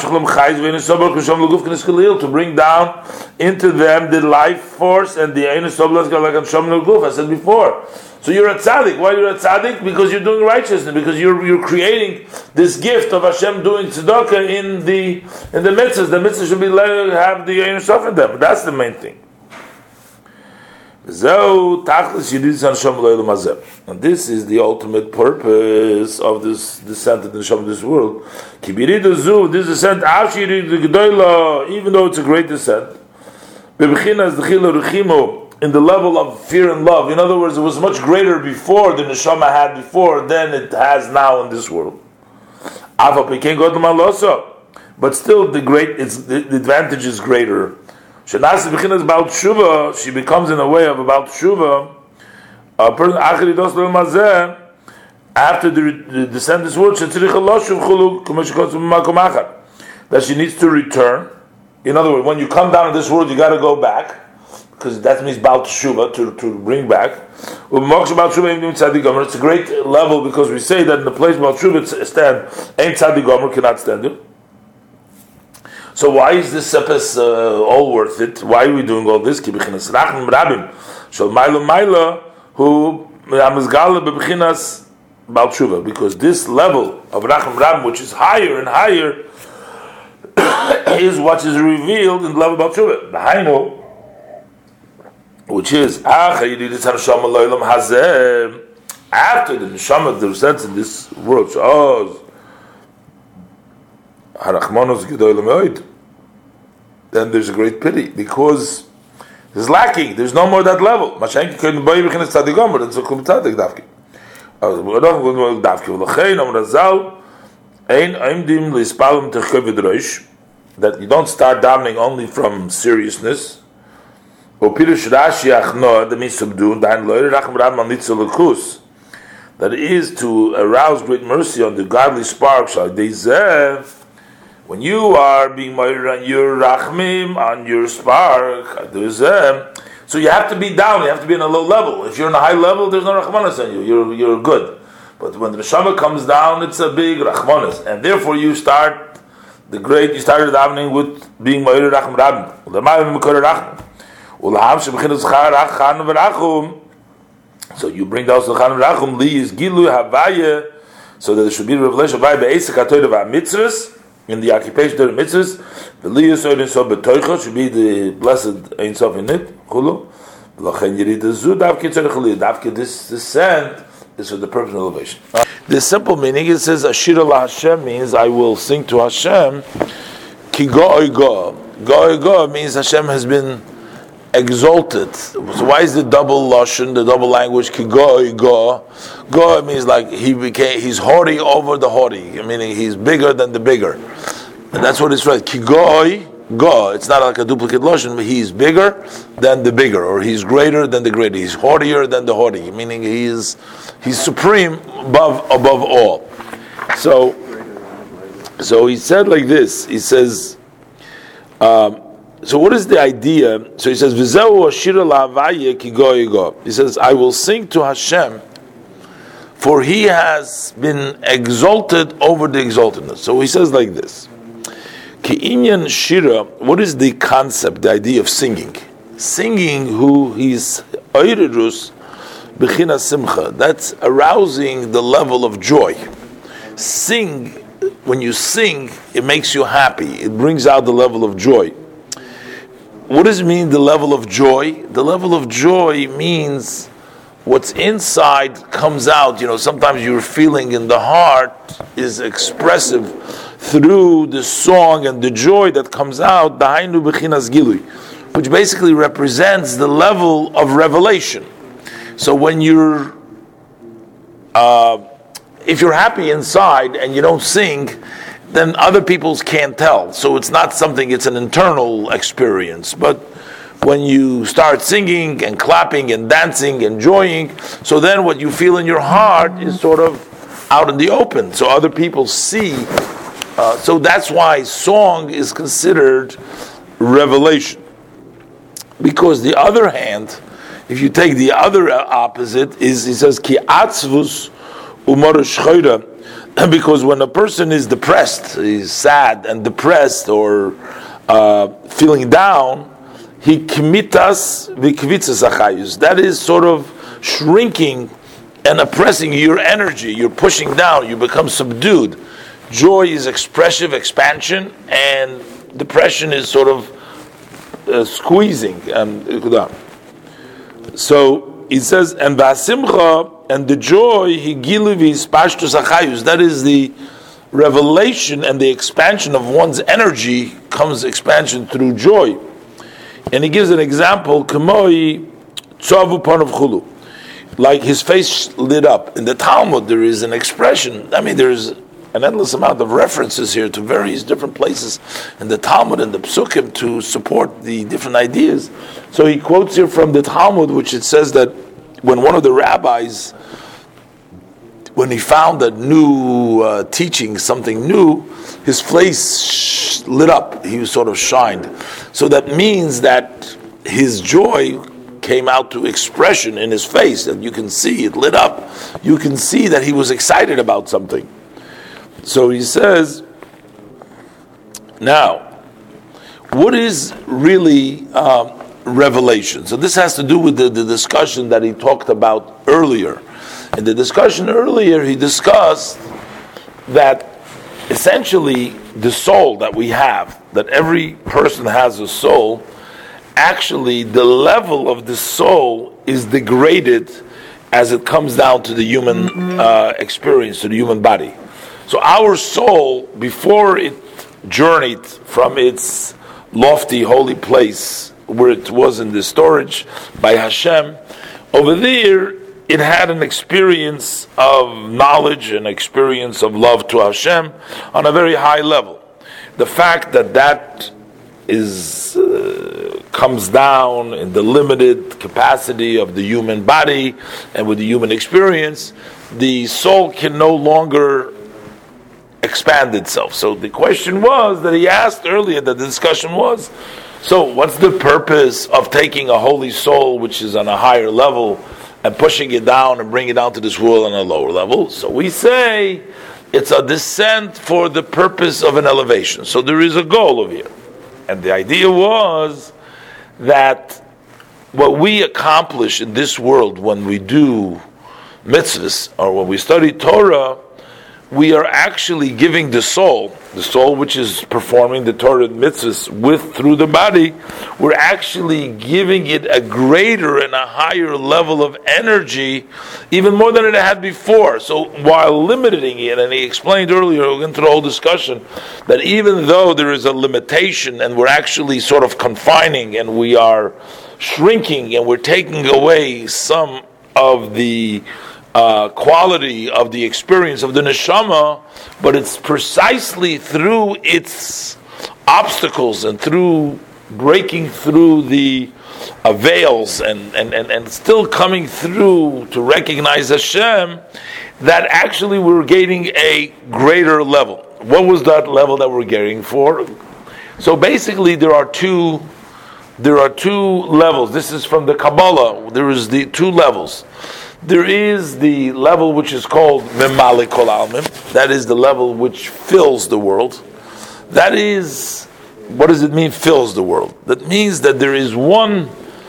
to bring down into them the life force and the I said before. So you're a tzaddik. Why you're a tzaddik? Because you're doing righteousness. Because you're you're creating this gift of Hashem doing tzedakah in the in the mitzvahs. The mitzvahs should be let have the Ein Sof in them. That's the main thing. And this is the ultimate purpose of this descent of the Neshama of this world. This descent, even though it's a great descent, in the level of fear and love. In other words, it was much greater before the Neshama had before than it has now in this world. But still, the great, it's, the, the advantage is greater. She becomes in a way of about tshuva. A person after the, the descent this world that she needs to return. In other words, when you come down to this world, you got to go back, because that means about tshuva, to to bring back. It's a great level, because we say that in the place about tshuva stand, ain't tzaddik gomer cannot stand it. So why is this episode uh, all worth it? Why are we doing all this? Who because this level of Racham Rabim, which is higher and higher, is what is revealed in the level of Tshuva. Which is after the Neshama that descends in this world. Then there's a great pity, because It's lacking. There's no more that level. Mashenki couldn't buy beginning tzaddik gomer. That's a kum tzaddik dafki. Dafki v'lachein am razal ein aimdim lispalim techkev v'droish, that you don't start davening only from seriousness. O pirush Rashi achno, that means subdue. Dain loy rachem ram al nitzel lekus. That is to arouse great mercy on the godly sparks. When you are being moired on your rachmim, on your spark, so you have to be down. You have to be on a low level. If you're on a high level, there's no rachmanas on you. You're you're good. But when the neshama comes down, it's a big rachmanas, and therefore you start the great. You started davening with being moired rachm rabim. So you bring down the Chan Rachum Li is Gilu Havaya, so that there should be a revelation of Havaya Be'esek HaTorah V'Mitzvahs, in the occupation of the mitzvahs. The Li Yisod Ein Sof B'Toicha should be the blessed Ein Sof in it. Chulu. L'chen Yerida Zu Davke Tzorech Li. Davke, this descent is for the purpose of elevation. The simple meaning, it says Ashira La Hashem means I will sing to Hashem. Ki Go'oi Go. Go'oi Go means Hashem has been exalted. So why is the double lashon, the double language? Ki go go, go means like he became, he's haughty over the haughty, meaning he's bigger than the bigger, and that's what it's right. Ki go go. It's not like a duplicate lashon, but he's bigger than the bigger, or he's greater than the greater. He's haughtier than the haughty, meaning he is he's supreme above above all. So, so he said like this. He says. Um, So what is the idea? So he says, "V'zeu ashira la'avaya ki go yigo." He says, "I will sing to Hashem, for He has been exalted over the exaltedness." So he says like this: Ki inyan shira. What is the concept, the idea of singing? Singing, who He's oirerus b'china simcha. That's arousing the level of joy. Sing. When you sing, it makes you happy. It brings out the level of joy. What does it mean, the level of joy? The level of joy means what's inside comes out. You know, sometimes your feeling in the heart is expressive through the song and the joy that comes out, Dahainu Bechinas Gilui, which basically represents the level of revelation. So when you're, uh, if you're happy inside and you don't sing, then other people's can't tell. So it's not something, it's an internal experience. But when you start singing and clapping and dancing, enjoying, so then what you feel in your heart is sort of out in the open. So other people see. Uh, so that's why song is considered revelation. Because the other hand, if you take the other opposite, is he says, Ki atzvus umarush choyra. Because when a person is depressed, he's sad and depressed, or uh, feeling down, he kmitas v'kvitzas achayus. That is sort of shrinking and oppressing your energy. You're pushing down. You become subdued. Joy is expressive expansion, and depression is sort of uh, squeezing. Um, so it says, and v'asimcha. And the joy, he giluvis pashtus achayus. That is the revelation and the expansion of one's energy comes expansion through joy. And he gives an example, kamoi tzavu panav chulu, like his face lit up. In the Talmud, there is an expression. I mean, there is an endless amount of references here to various different places in the Talmud and the Psukim to support the different ideas. So he quotes here from the Talmud, which it says that when one of the rabbis, when he found a new uh, teaching, something new, his face sh- lit up. He was sort of shined. So that means that his joy came out to expression in his face, and you can see it lit up. You can see that he was excited about something. So he says, now, what is really um, revelation? So this has to do with the, the discussion that he talked about earlier. In the discussion earlier, he discussed that essentially the soul that we have, that every person has a soul, actually the level of the soul is degraded as it comes down to the human uh, experience, to the human body. So our soul, before it journeyed from its lofty, holy place where it was in the storage by Hashem, over there it had an experience of knowledge and experience of love to Hashem on a very high level. The fact that that is uh, comes down in the limited capacity of the human body and with the human experience, the soul can no longer expand itself. So the question was that he asked earlier, that the discussion was, so what's the purpose of taking a holy soul which is on a higher level and pushing it down and bringing it down to this world on a lower level? So we say it's a descent for the purpose of an elevation. So there is a goal over here. And the idea was that what we accomplish in this world when we do mitzvahs or when we study Torah, we are actually giving the soul, the soul which is performing the Torah mitzvahs with through the body, we're actually giving it a greater and a higher level of energy, even more than it had before. So while limiting it, and he explained earlier into the whole discussion, that even though there is a limitation and we're actually sort of confining and we are shrinking and we're taking away some of the Uh, quality of the experience of the neshama, but it's precisely through its obstacles and through breaking through the uh, veils and, and, and, and still coming through to recognize Hashem, that actually we're gaining a greater level. What was that level that we're getting for? So basically there are two there are two levels. This is from the Kabbalah. There is the two levels. There is the level which is called Memale Kol Almim. That is the level which fills the world. That is, what does it mean, fills the world? That means that there is one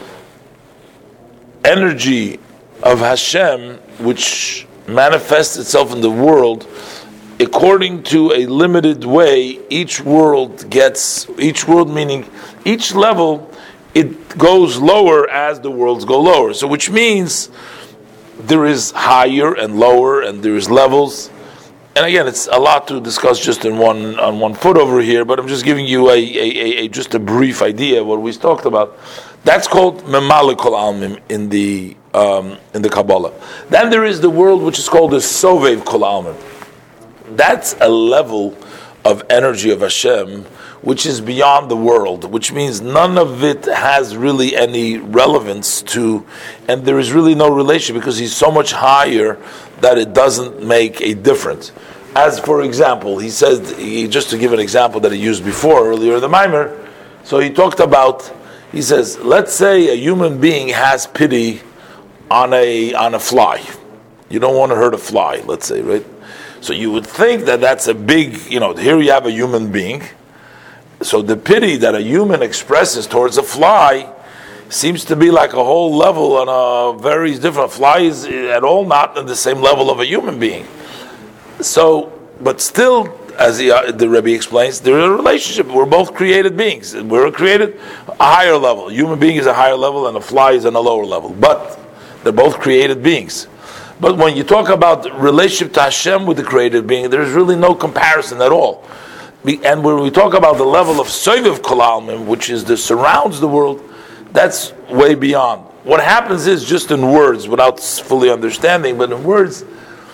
energy of Hashem which manifests itself in the world according to a limited way. Each world gets, each world meaning each level, it goes lower as the worlds go lower. So which means there is higher and lower, and there is levels. And again, it's a lot to discuss just in one on one foot over here, but I'm just giving you a, a, a, a just a brief idea of what we talked about. That's called Memale Kol Almim in the um, in the Kabbalah. Then there is the world which is called the Sovev Kol Almim. That's a level of energy of Hashem which is beyond the world, which means none of it has really any relevance to, and there is really no relation because he's so much higher that it doesn't make a difference. As for example, he says, he, just to give an example that he used before earlier, the Maimer, so he talked about, he says, let's say a human being has pity on a on a fly. You don't want to hurt a fly, let's say, right? So you would think that that's a big, you know, here you have a human being. So the pity that a human expresses towards a fly seems to be like a whole level on a very different. A fly is at all not on the same level of a human being. So, but still, as the, uh, the Rebbe explains, there is a relationship. We're both created beings. We're created a higher level. A human being is a higher level and a fly is on a lower level. But they're both created beings. But when you talk about the relationship to Hashem with the created being, there's really no comparison at all. And when we talk about the level of Sovev Kol Almim, which is the surrounds the world, that's way beyond. What happens is, just in words, without fully understanding, but in words,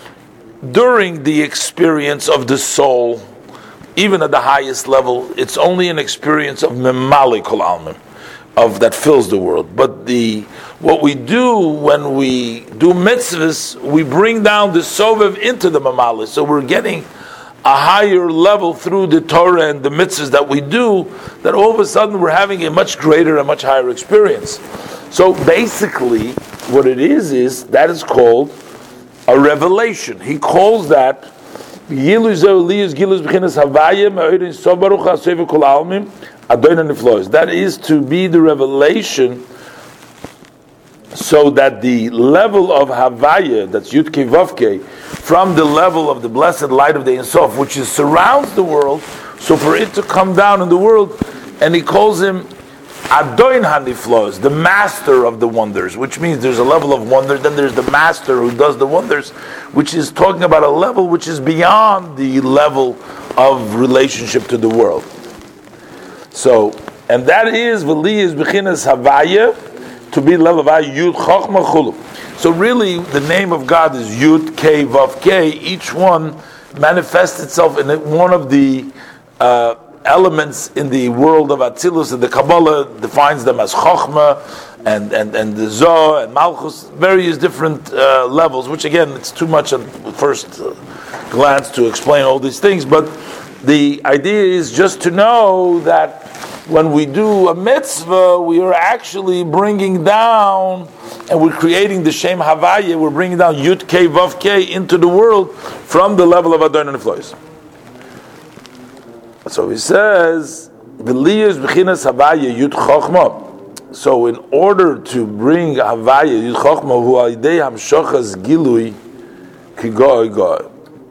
during the experience of the soul, even at the highest level, it's only an experience of Memale Kol Almim, of that fills the world. But the what we do when we do mitzvahs, we bring down the Sovev into the Memale. So we're getting a higher level through the Torah and the mitzvahs that we do, that all of a sudden we're having a much greater and much higher experience. So basically, what it is, is that is called a revelation. He calls that that is to be the revelation, so that the level of Havaya, that's Yud Kei Vav Kei, from the level of the blessed light of the Ein Sof, which is surrounds the world, so for it to come down in the world, and he calls him Adoin HaNiflos, the master of the wonders, which means there's a level of wonder, then there's the master who does the wonders, which is talking about a level which is beyond the level of relationship to the world. So And that is V'li is Bechinas Havaya, to be level of Yud Chochma Chulu. So really, the name of God is Yud K Vav K. Each one manifests itself in one of the uh, elements in the world of Atzilus, and the Kabbalah defines them as Chochma and and and the Zoh and Malchus, various different uh, levels. Which again, it's too much at first glance to explain all these things. But the idea is just to know that when we do a mitzvah, we are actually bringing down, and we're creating the Shem Havaya, we're bringing down Yud K Vav K into the world from the level of Adon and Neflois. So he says, V'liyus b'chinas Havaya Yud Chochma. So in order to bring Havaya Yud Chochma, hu alidei hamshochas gilui kigoi goi.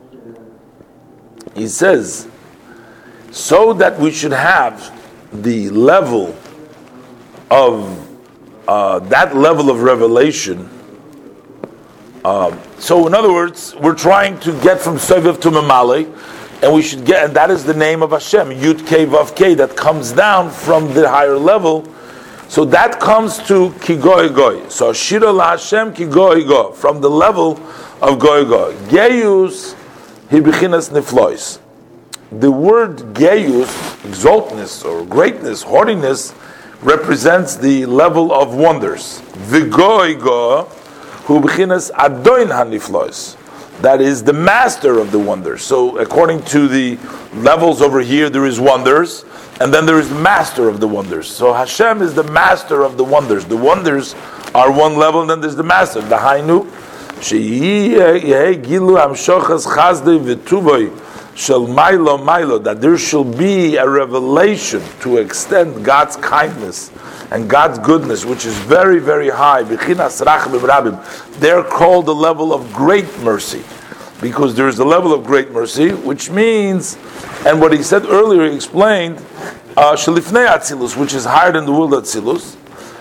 He says, so that we should have the level of uh, that level of revelation. Um, so, in other words, we're trying to get from Soviv to Mamale, and we should get, and that is the name of Hashem, Yud K Vav K, that comes down from the higher level. So that comes to Ki Goy Goy. So Shira La Hashem Ki Goy Goy, from the level of Goy Goy. Geyus Hibichinas Niflois. The word Geyus, exaltness or greatness, haughtiness, represents the level of wonders. V'goy go, hu b'chinas adoin haniflois. That is the master of the wonders. So according to the levels over here, there is wonders, and then there is master of the wonders. So Hashem is the master of the wonders. The wonders are one level, and then there's the master. The Hainu, she'yeh gilu hamshochas chazdei v'tuvoi, shall Milo Milo, that there shall be a revelation to extend God's kindness and God's goodness, which is very, very high. They're called the level of great mercy, because there is a level of great mercy, which means, and what he said earlier, he explained, Shalifnei Atzilus, which is higher than the world Atzilus.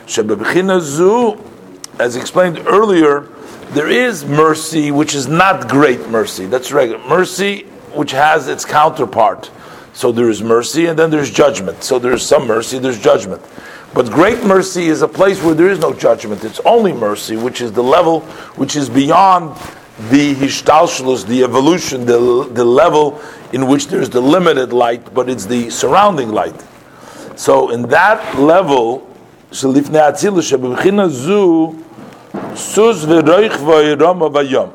As explained earlier, there is mercy, which is not great mercy. That's regular mercy, which has its counterpart. So there is mercy, and then there's judgment. So there's some mercy, there's judgment. But great mercy is a place where there is no judgment. It's only mercy, which is the level which is beyond the hishtalshlus, the evolution, the, the level in which there's the limited light, but it's the surrounding light. So in that level, shalifnei atzilus shebebchina zu sus v'roich v'yirama v'yom.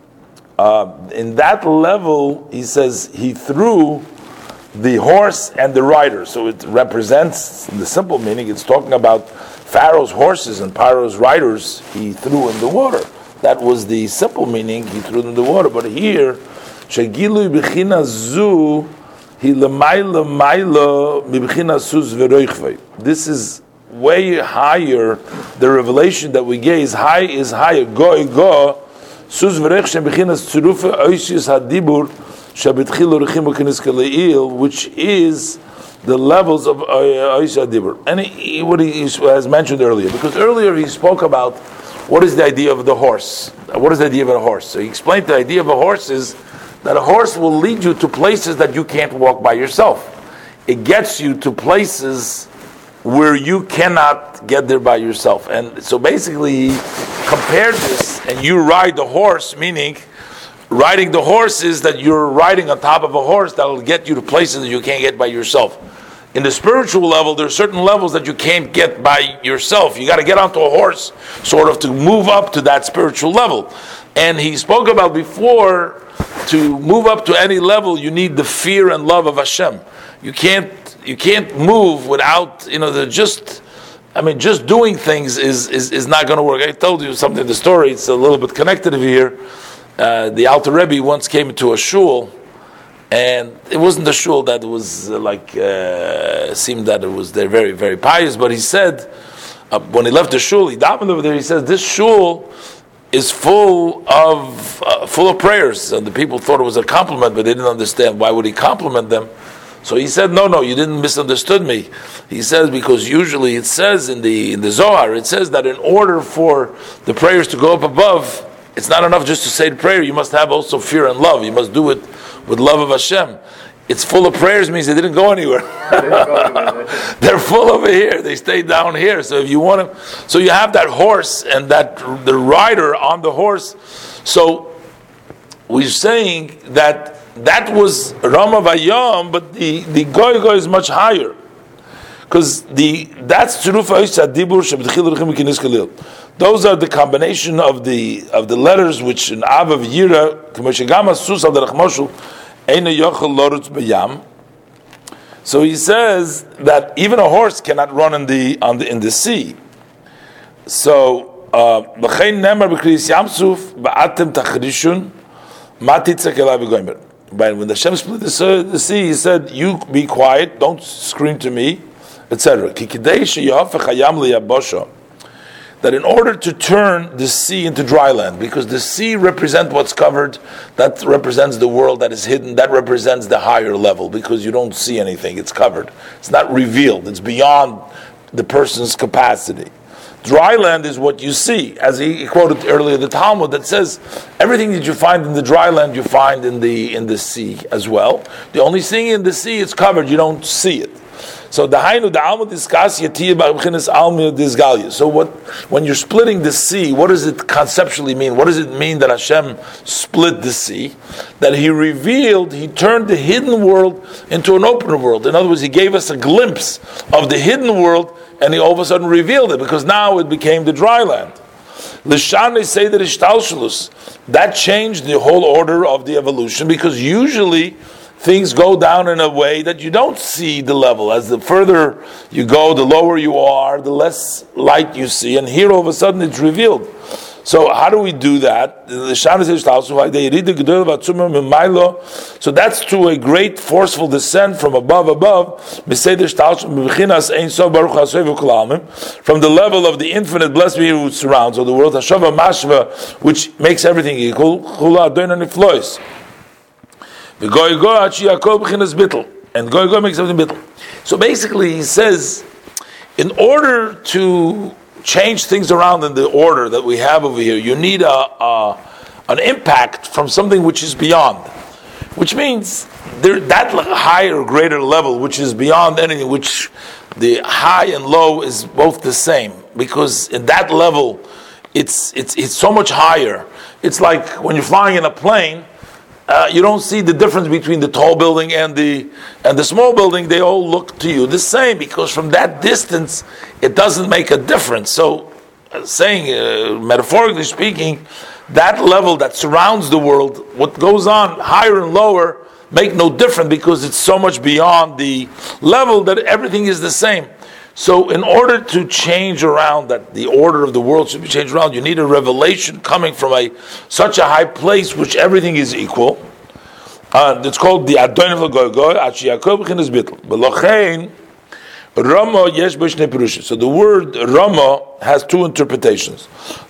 Uh, in that level, he says, he threw the horse and the rider. So it represents, the simple meaning, it's talking about Pharaoh's horses and Pharaoh's riders he threw in the water. That was the simple meaning, he threw them in the water. But here, Shegilu b'china zu, he l'mayla mayla b'china sus v'roichvei. This is way higher. The revelation that we gave is high, is higher. Go, go. Sus v'rech shem b'chinas tzurufa oisius hadibur shabitchilu rechimu k'niskaleil, which is the levels of oisius hadibur. And he, what he has mentioned earlier, because earlier he spoke about what is the idea of the horse. What is the idea of a horse? So he explained the idea of a horse is that a horse will lead you to places that you can't walk by yourself. It gets you to places where you cannot get there by yourself. And so basically, compare this, and you ride the horse, meaning riding the horse is that you're riding on top of a horse that will get you to places that you can't get by yourself. In the spiritual level, there are certain levels that you can't get by yourself. You got to get onto a horse, sort of, to move up to that spiritual level. And he spoke about before, to move up to any level, you need the fear and love of Hashem. You can't you can't move without, you know, the just, I mean, just doing things is, is, is not going to work. I told you something in the story, it's a little bit connected here. Uh, the Alter Rebbe once came into a shul, and it wasn't a shul that was uh, like, uh, seemed that it was, they're very, very pious, but he said, uh, when he left the shul, he davened over there, he says, this shul is full of uh, full of prayers, and the people thought it was a compliment, but they didn't understand why would he compliment them. So he said, no, no, you didn't misunderstood me. He says, because usually it says in the in the Zohar, it says that in order for the prayers to go up above, it's not enough just to say the prayer, you must have also fear and love. You must do it with love of Hashem. it's full of prayers means they didn't go anywhere. They're full over here. They stay down here. So if you want to, so you have that horse and that the rider on the horse. So we're saying that that was Rama Vayam, but the the Goy Goy is much higher because the that's Tzurufa Oisa Dibur Shabdchil Rechim Kinis Kalil. Those are the combination of the of the letters which in Avav Yira K'moshegama Sus Al Derech Moshul Eina Yochel Lorutz B'Yam. So he says that even a horse cannot run in the on the in the sea. So B'chein Nemar B'Kriyis Yamsuf Ba'atem Tachrishun Matitzak Elai B'Goymer. But when the Hashem split the, the sea, he said, "You be quiet, don't scream to me," et cetera. That in order to turn the sea into dry land, because the sea represents what's covered, that represents the world that is hidden, that represents the higher level, because you don't see anything, it's covered. It's not revealed, it's beyond the person's capacity. Dry land is what you see, as he quoted earlier the Talmud that says everything that you find in the dry land you find in the in the sea as well. The only thing in the sea is covered; you don't see it. So the Hainu the Alma discuss Yatiyah Alma Disgalia. So what when you're splitting the sea, what does it conceptually mean? What does it mean that Hashem split the sea? That He revealed, He turned the hidden world into an open world. In other words, He gave us a glimpse of the hidden world, and He all of a sudden revealed it, because now it became the dry land. L'shanei seder ishtalshelus. That changed the whole order of the evolution, because usually things go down in a way that you don't see the level. As the further you go, the lower you are, the less light you see. And here all of a sudden it's revealed. So how do we do that? So that's to a great forceful descent from above above, from the level of the infinite blessed be who surrounds, or the world, which makes everything equal. And Goy Goy makes everything bittul. So basically he says, in order to change things around in the order that we have over here, you need a, a an impact from something which is beyond. Which means there, that higher, greater level, which is beyond anything, which the high and low is both the same. Because in that level, it's it's it's so much higher. It's like when you're flying in a plane, Uh, you don't see the difference between the tall building and the and the small building. They all look to you the same, because from that distance it doesn't make a difference. So, uh, saying uh, metaphorically speaking, that level that surrounds the world, what goes on higher and lower, make no difference, because it's so much beyond the level that everything is the same. So in order to change around, that the order of the world should be changed around, you need a revelation coming from a such a high place which everything is equal. Uh, it's called the Adon Goy Goy. So the word Rama has two interpretations.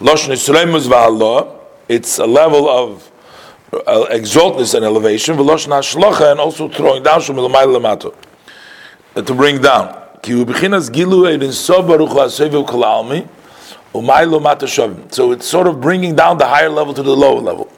It's a level of uh, exaltness and elevation, and also throwing down to bring down. So it's sort of bringing down the higher level to the lower level.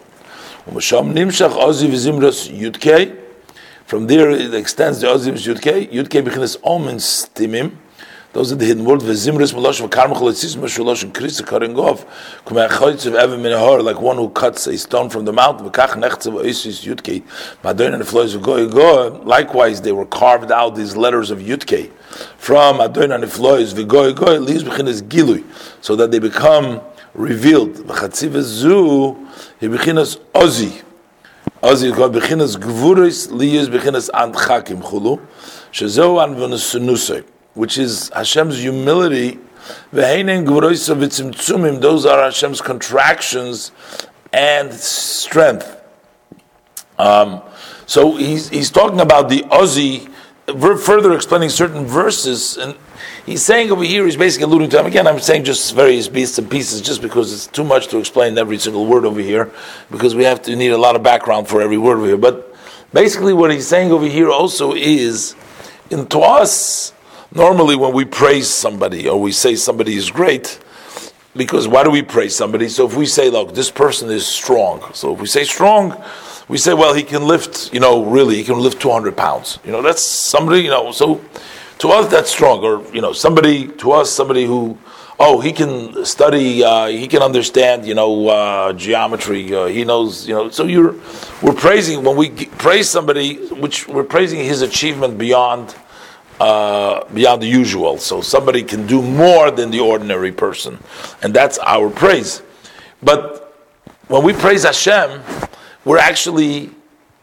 From there it extends the Ozim Yudke. Yudke bechinas omen stimim. Those are the hidden words. V'zimris melosh v'karmachol etzis mesholosh and kris cutting off. Kumachotz of ever minahor, like one who cuts a stone from the mountain. V'kach nechtzav oisis Yudke. Madon and the flows of Goy Goy. Likewise, they were carved out, these letters of Yudke from Adon and the flows v'Goy Goy. Leaves bechinas gilui, so that they become revealed. V'chatziv zu he bechinas ozi. Ozi called bechinas gvuris liyus bechinas antchakim chulu. Shezo an v'nesunusay, which is Hashem's humility. V'heinen gvuroisa v'tzimtzumim, those are Hashem's contractions and strength. Um, so he's he's talking about the Ozi, further explaining certain verses, and he's saying over here, he's basically alluding to them. Again, I'm saying just various bits and pieces, just because it's too much to explain every single word over here, because we have to need a lot of background for every word over here. But basically what he's saying over here also is, in to us, normally when we praise somebody, or we say somebody is great, because why do we praise somebody? So if we say, look, this person is strong. So if we say strong, we say, well, he can lift, you know, really, he can lift two hundred pounds. You know, that's somebody, you know, so to us that's strong. Or, you know, somebody, to us, somebody who, oh, he can study, uh, he can understand, you know, uh, geometry, uh, he knows, you know, so you're, we're praising, when we praise somebody, which we're praising his achievement beyond, uh, beyond the usual. So somebody can do more than the ordinary person. And that's our praise. But when we praise Hashem, we're actually,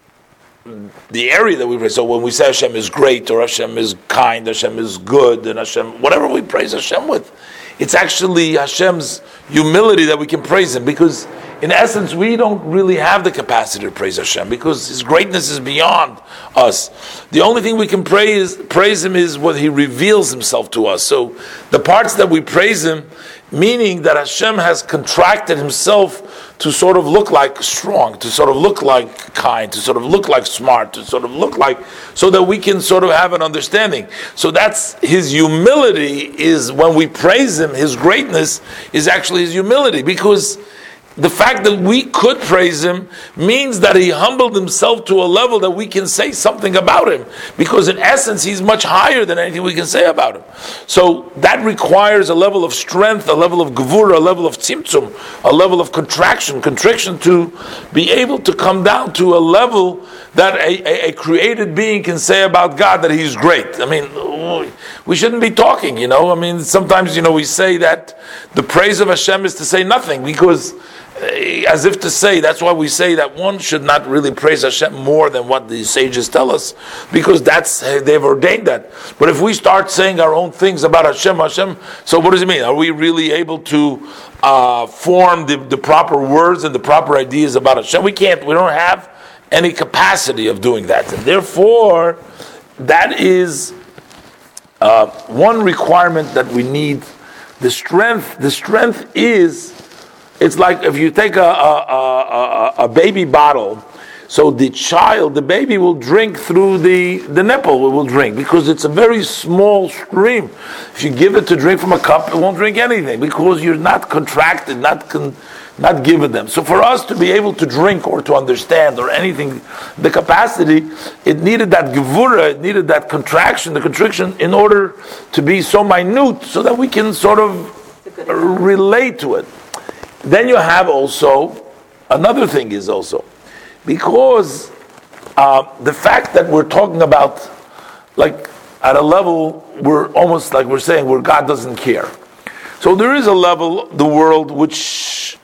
the area that we praise, so when we say Hashem is great, or Hashem is kind, Hashem is good, and Hashem, whatever we praise Hashem with, it's actually Hashem's humility that we can praise Him, because in essence we don't really have the capacity to praise Hashem, because His greatness is beyond us. The only thing we can praise praise Him is what He reveals Himself to us. So the parts that we praise Him, meaning that Hashem has contracted Himself to sort of look like strong, to sort of look like kind, to sort of look like smart, to sort of look like, so that we can sort of have an understanding. So that's His humility, is when we praise Him, His greatness is actually His humility, because the fact that we could praise Him means that He humbled Himself to a level that we can say something about Him, because in essence He's much higher than anything we can say about Him. So that requires a level of strength, a level of gevura, a level of tzimtzum, a level of contraction, contriction, to be able to come down to a level that a, a, a created being can say about God that He's great. I mean, we shouldn't be talking, you know. I mean, sometimes, you know, we say that the praise of Hashem is to say nothing, because as if to say, that's why we say that one should not really praise Hashem more than what the sages tell us, because that's, they've ordained that. But if we start saying our own things about Hashem, Hashem, so what does it mean? Are we really able to uh, form the, the proper words and the proper ideas about Hashem? We can't, we don't have any capacity of doing that. And therefore, that is uh, one requirement that we need. The strength, the strength is, it's like if you take a, a, a, a baby bottle, so the child, the baby will drink through the, the nipple, it will drink, because it's a very small stream. If you give it to drink from a cup, it won't drink anything, because you're not contracted, not con, not given them. So for us to be able to drink or to understand or anything, the capacity, it needed that gevura, it needed that contraction, the constriction, in order to be so minute, so that we can sort of relate to it. Then you have also, another thing is also, because uh, the fact that we're talking about, like at a level, we're almost like we're saying where God doesn't care. So there is a level, the world, which,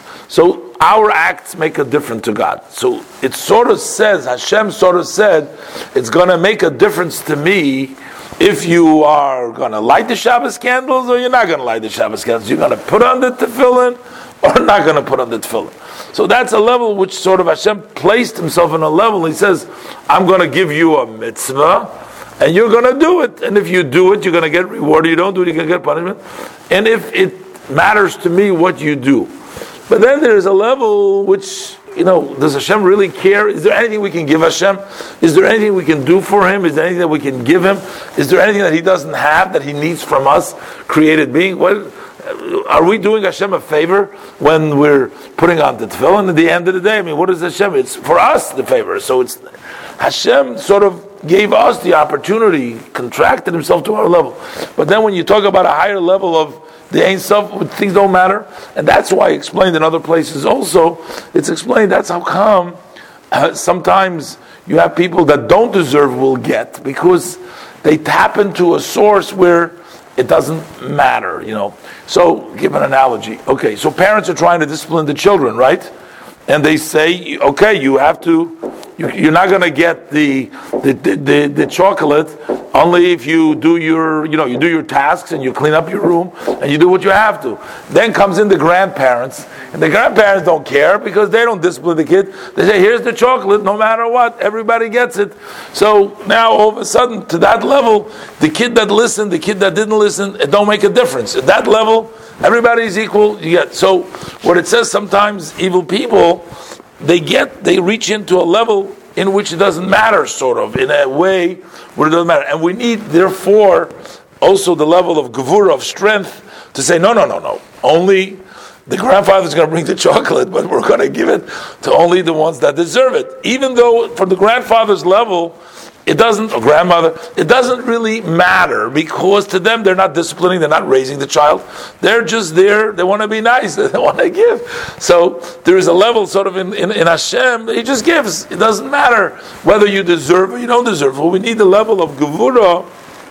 so our acts make a difference to God. So it sort of says, Hashem sort of said, it's going to make a difference to me if you are going to light the Shabbos candles or you're not going to light the Shabbos candles. You're going to put on the tefillin or not going to put on the tefillin. So that's a level which sort of Hashem placed Himself in a level. He says, I'm going to give you a mitzvah and you're going to do it. And if you do it, you're going to get reward. If you don't do it, you're going to get punishment. And if it matters to me what you do. But then there's a level which, you know, does Hashem really care? Is there anything we can give Hashem? Is there anything we can do for Him? Is there anything that we can give Him? Is there anything that He doesn't have that He needs from us, created being? What, are we doing Hashem a favor when we're putting on the tefillin at the end of the day? I mean, what is Hashem? It's for us the favor. So it's Hashem sort of gave us the opportunity, contracted Himself to our level. But then when you talk about a higher level of the Ein Sof, things don't matter. And that's why I explained in other places also, it's explained that's how come uh, sometimes you have people that don't deserve will get, because they tap into a source where it doesn't matter, you know. So, give an analogy. Okay, so parents are trying to discipline the children, right? And they say, okay, you have to, you, you're not going to get the the, the the the chocolate only if you do your, you know, you do your tasks and you clean up your room and you do what you have to. Then comes in the grandparents, and the grandparents don't care because they don't discipline the kid. They say, here's the chocolate, no matter what, everybody gets it. So now all of a sudden, to that level, the kid that listened, the kid that didn't listen, it don't make a difference. At that level, everybody's equal. You get, so what it says, sometimes evil people, they get, they reach into a level in which it doesn't matter, sort of, in a way where it doesn't matter. And we need, therefore, also the level of gevura, of strength, to say, no, no, no, no. Only the grandfather's going to bring the chocolate, but we're going to give it to only the ones that deserve it. Even though from the grandfather's level, it doesn't, or grandmother, it doesn't really matter, because to them they're not disciplining, they're not raising the child. They're just there, they want to be nice, they want to give. So there is a level sort of in, in, in Hashem, he just gives. It doesn't matter whether you deserve or you don't deserve. Well, we need the level of Gevura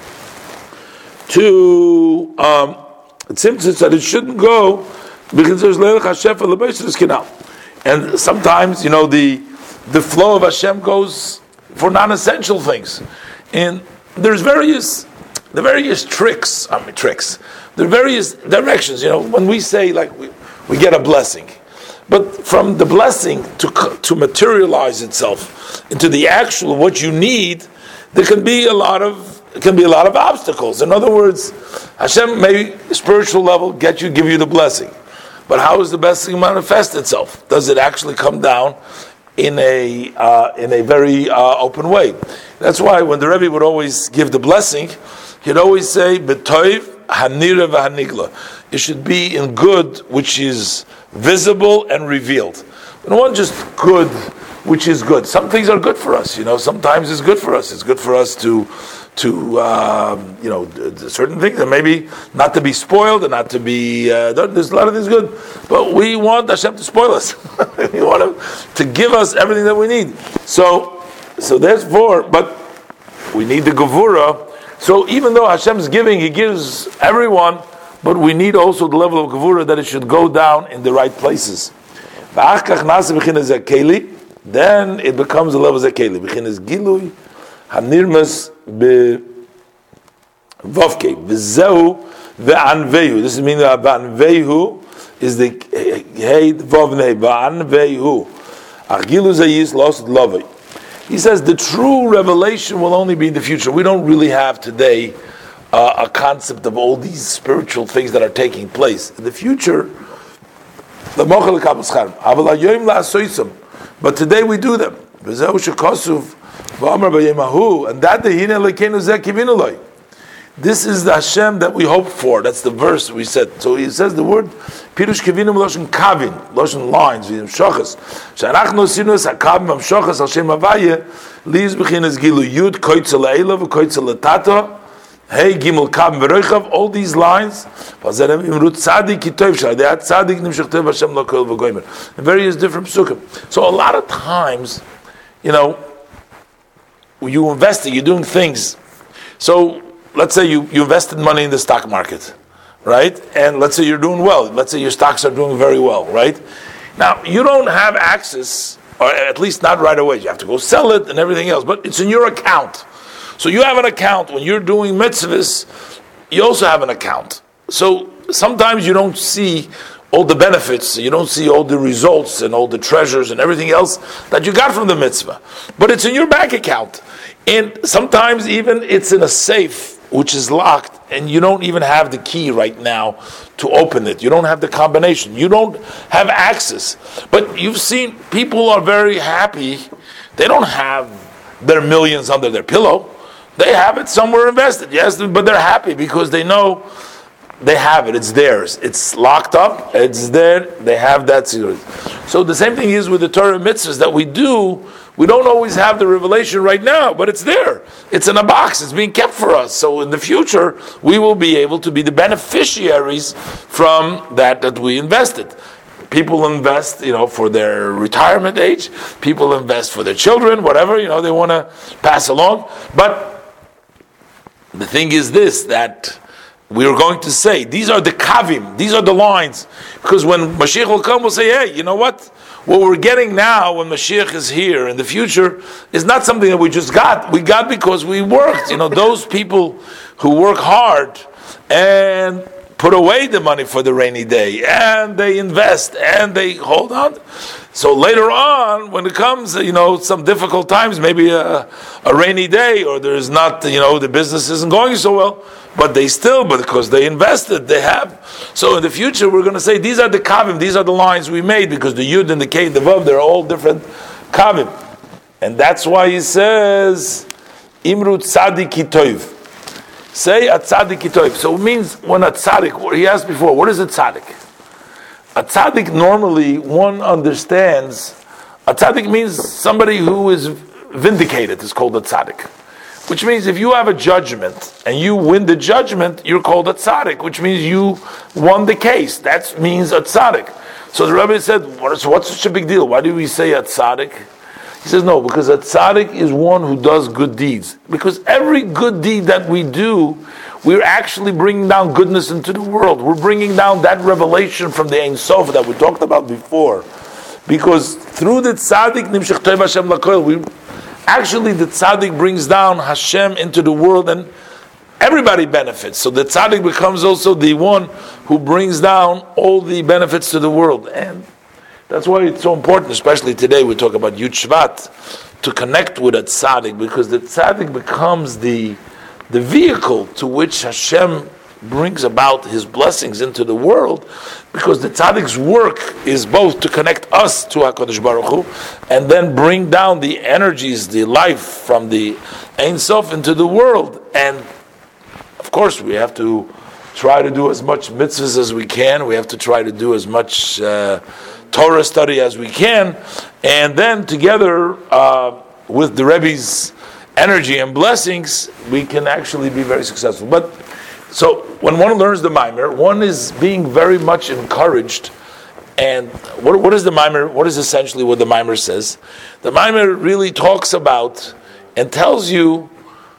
to, um, it seems that it shouldn't go, because there's Leilach Hashem for the canal. And sometimes, you know, the the flow of Hashem goes for non-essential things. And there's various the various tricks, I mean tricks. There are various directions, you know, when we say like we, we get a blessing. But from the blessing to to materialize itself into the actual what you need, there can be a lot of it can be a lot of obstacles. In other words, Hashem may spiritual level get you give you the blessing. But how does the blessing manifest itself? Does it actually come down in a uh, in a very uh, open way? That's why when the Rebbe would always give the blessing, he'd always say, "B'toiv hanira v'hanigla." It should be in good, which is visible and revealed. We don't want just good, which is good. Some things are good for us. You know, sometimes it's good for us. It's good for us to. to, um, you know, certain things, and maybe not to be spoiled and not to be, uh, there's a lot of things good, but we want Hashem to spoil us. We want Him to give us everything that we need. So, so therefore, but we need the Gevura. So even though Hashem's giving, He gives everyone, but we need also the level of Gevura that it should go down in the right places. Then it becomes the level of Zekeli. B'chinas Gilui, Hanirmas, Be Vovke, V'zeu Ve'anvehu. This is meaning that Ve'anvehu is the Heid Vovnei, Ve'anvehu. Achilu Zayis lost Lovei. He says the true revelation will only be in the future. We don't really have today uh, a concept of all these spiritual things that are taking place. In the future, the Mochel Kabbalas Chaim. Aval Hayoim La'asoisam. But today we do them. V'zeu Shekasuv. And that the this is the Hashem that we hope for. That's the verse we said. So he says the word Pirush Kivinu Loshen Kavin, Loshen lines, Shochas. Shanachno Sinus Hakavim Am Shochas Al Shem Avaye Liz Bechinas Gilu Yud Koitzel Eilav Koitzel Tata Hey Gimel Kavim Veroichav. All these lines. Vazerem Imrut Tzadik Kitov Shalai. They had Tzadik Nimshach Tev Hashem Lo Koil V'Goymer. In various different psukim. So a lot of times, you know, you investing, you're doing things. So let's say you, you invested money in the stock market, right? And let's say you're doing well. Let's say your stocks are doing very well, right? Now, you don't have access, or at least not right away. You have to go sell it and everything else, but it's in your account. So you have an account. When you're doing mitzvahs, you also have an account. So sometimes you don't see all the benefits, you don't see all the results and all the treasures and everything else that you got from the mitzvah. But it's in your bank account. And sometimes even it's in a safe, which is locked, and you don't even have the key right now to open it. You don't have the combination. You don't have access. But you've seen people are very happy. They don't have their millions under their pillow. They have it somewhere invested, yes, but they're happy because they know they have it, it's theirs. It's locked up, it's there, they have that security. So the same thing is with the Torah mitzvahs that we do. We don't always have the revelation right now, but it's there. It's in a box, it's being kept for us. So in the future, we will be able to be the beneficiaries from that that we invested. People invest, you know, for their retirement age. People invest for their children, whatever, you know, they want to pass along. But the thing is this, that we are going to say, these are the kavim, these are the lines. Because when Mashiach will come, we'll say, hey, you know what? What we're getting now when Mashiach is here in the future is not something that we just got. We got because we worked. You know, those people who work hard and put away the money for the rainy day, and they invest, and they hold on. So later on, when it comes, you know, some difficult times, maybe a, a rainy day, or there's not, you know, the business isn't going so well, but they still, but because they invested, they have. So in the future, we're going to say, these are the kavim, these are the lines we made, because the yud and the k, the vav, they're all different kavim. And that's why he says, Imru tzadik kitoiv. Say a tzadik kitoiv. So it means when a tzadik, he asked before, what is a tzadik? a tzaddik normally, one understands, a tzaddik means somebody who is vindicated is called a tzaddik. Which means if you have a judgment and you win the judgment, you're called a tzaddik, which means you won the case. That means a tzaddik. So the Rebbe said, what's, what's such a big deal? Why do we say a tzaddik? He says, no, because a tzaddik is one who does good deeds. Because every good deed that we do, we're actually bringing down goodness into the world. We're bringing down that revelation from the Ein Sof that we talked about before. Because through the tzaddik, nimshach tov Hashem lakoil, we actually the tzaddik brings down Hashem into the world and everybody benefits. So the tzaddik becomes also the one who brings down all the benefits to the world. And that's why it's so important, especially today we talk about Yud Shvat, to connect with a tzaddik, because the tzaddik becomes the the vehicle to which Hashem brings about His blessings into the world, because the tzaddik's work is both to connect us to HaKadosh Baruch Hu, and then bring down the energies, the life from the Ein Sof into the world. And of course we have to try to do as much mitzvahs as we can, we have to try to do as much uh, Torah study as we can, and then together uh, with the Rebbe's energy and blessings, we can actually be very successful. But so when one learns the Maimer, one is being very much encouraged. And what, what is the Maimer? What is essentially what the Maimer says? The Maimer really talks about and tells you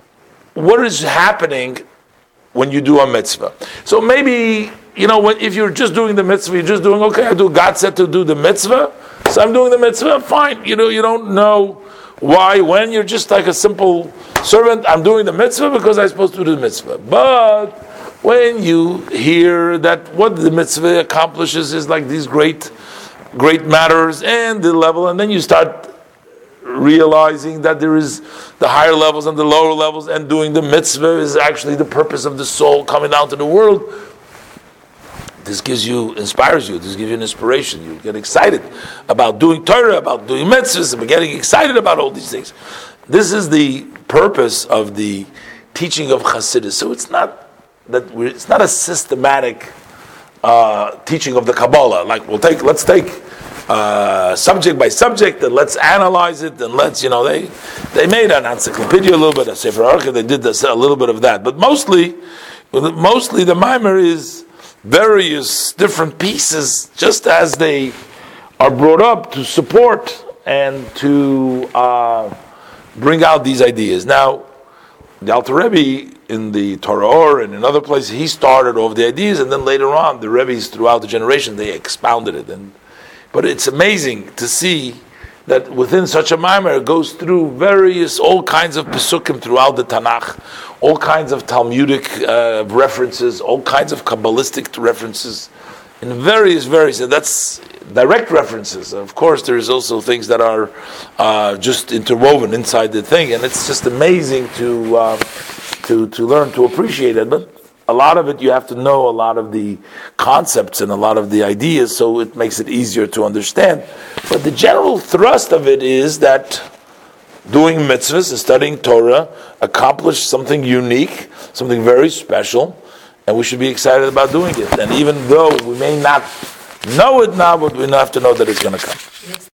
what is happening when you do a mitzvah. So maybe, you know, when, if you're just doing the mitzvah, you're just doing, okay, I do, God said to do the mitzvah, so I'm doing the mitzvah, fine. You know, you don't know why, when, you're just like a simple servant. I'm doing the mitzvah because I'm supposed to do the mitzvah. But when you hear that what the mitzvah accomplishes is like these great, great matters and the level, and then you start realizing that there is the higher levels and the lower levels, and doing the mitzvah is actually the purpose of the soul coming down to the world. This gives you, inspires you. This gives you an inspiration. You get excited about doing Torah, about doing mitzvahs, about getting excited about all these things. This is the purpose of the teaching of Chassidus. So it's not that we're, it's not a systematic uh, teaching of the Kabbalah. Like we'll take, let's take uh, subject by subject and let's analyze it and let's, you know, they they made an encyclopedia a little bit, a Sefer Arka, they did this, a little bit of that. But mostly, mostly the Maimer is various different pieces, just as they are brought up to support and to uh, bring out these ideas. Now, the Alter Rebbe in the Torah Or and in other places, he started off the ideas, and then later on, the Rebbe's throughout the generation, they expounded it. And but it's amazing to see that within such a Maimer, it goes through various, all kinds of Pesukim throughout the Tanakh, all kinds of Talmudic uh, references, all kinds of Kabbalistic references, in various, various, and that's direct references. Of course, there's also things that are uh, just interwoven inside the thing, and it's just amazing to uh, to to learn to appreciate it. But a lot of it, you have to know a lot of the concepts and a lot of the ideas, so it makes it easier to understand. But the general thrust of it is that doing mitzvahs and studying Torah accomplish something unique, something very special, and we should be excited about doing it. And even though we may not know it now, but we have to know that it's going to come.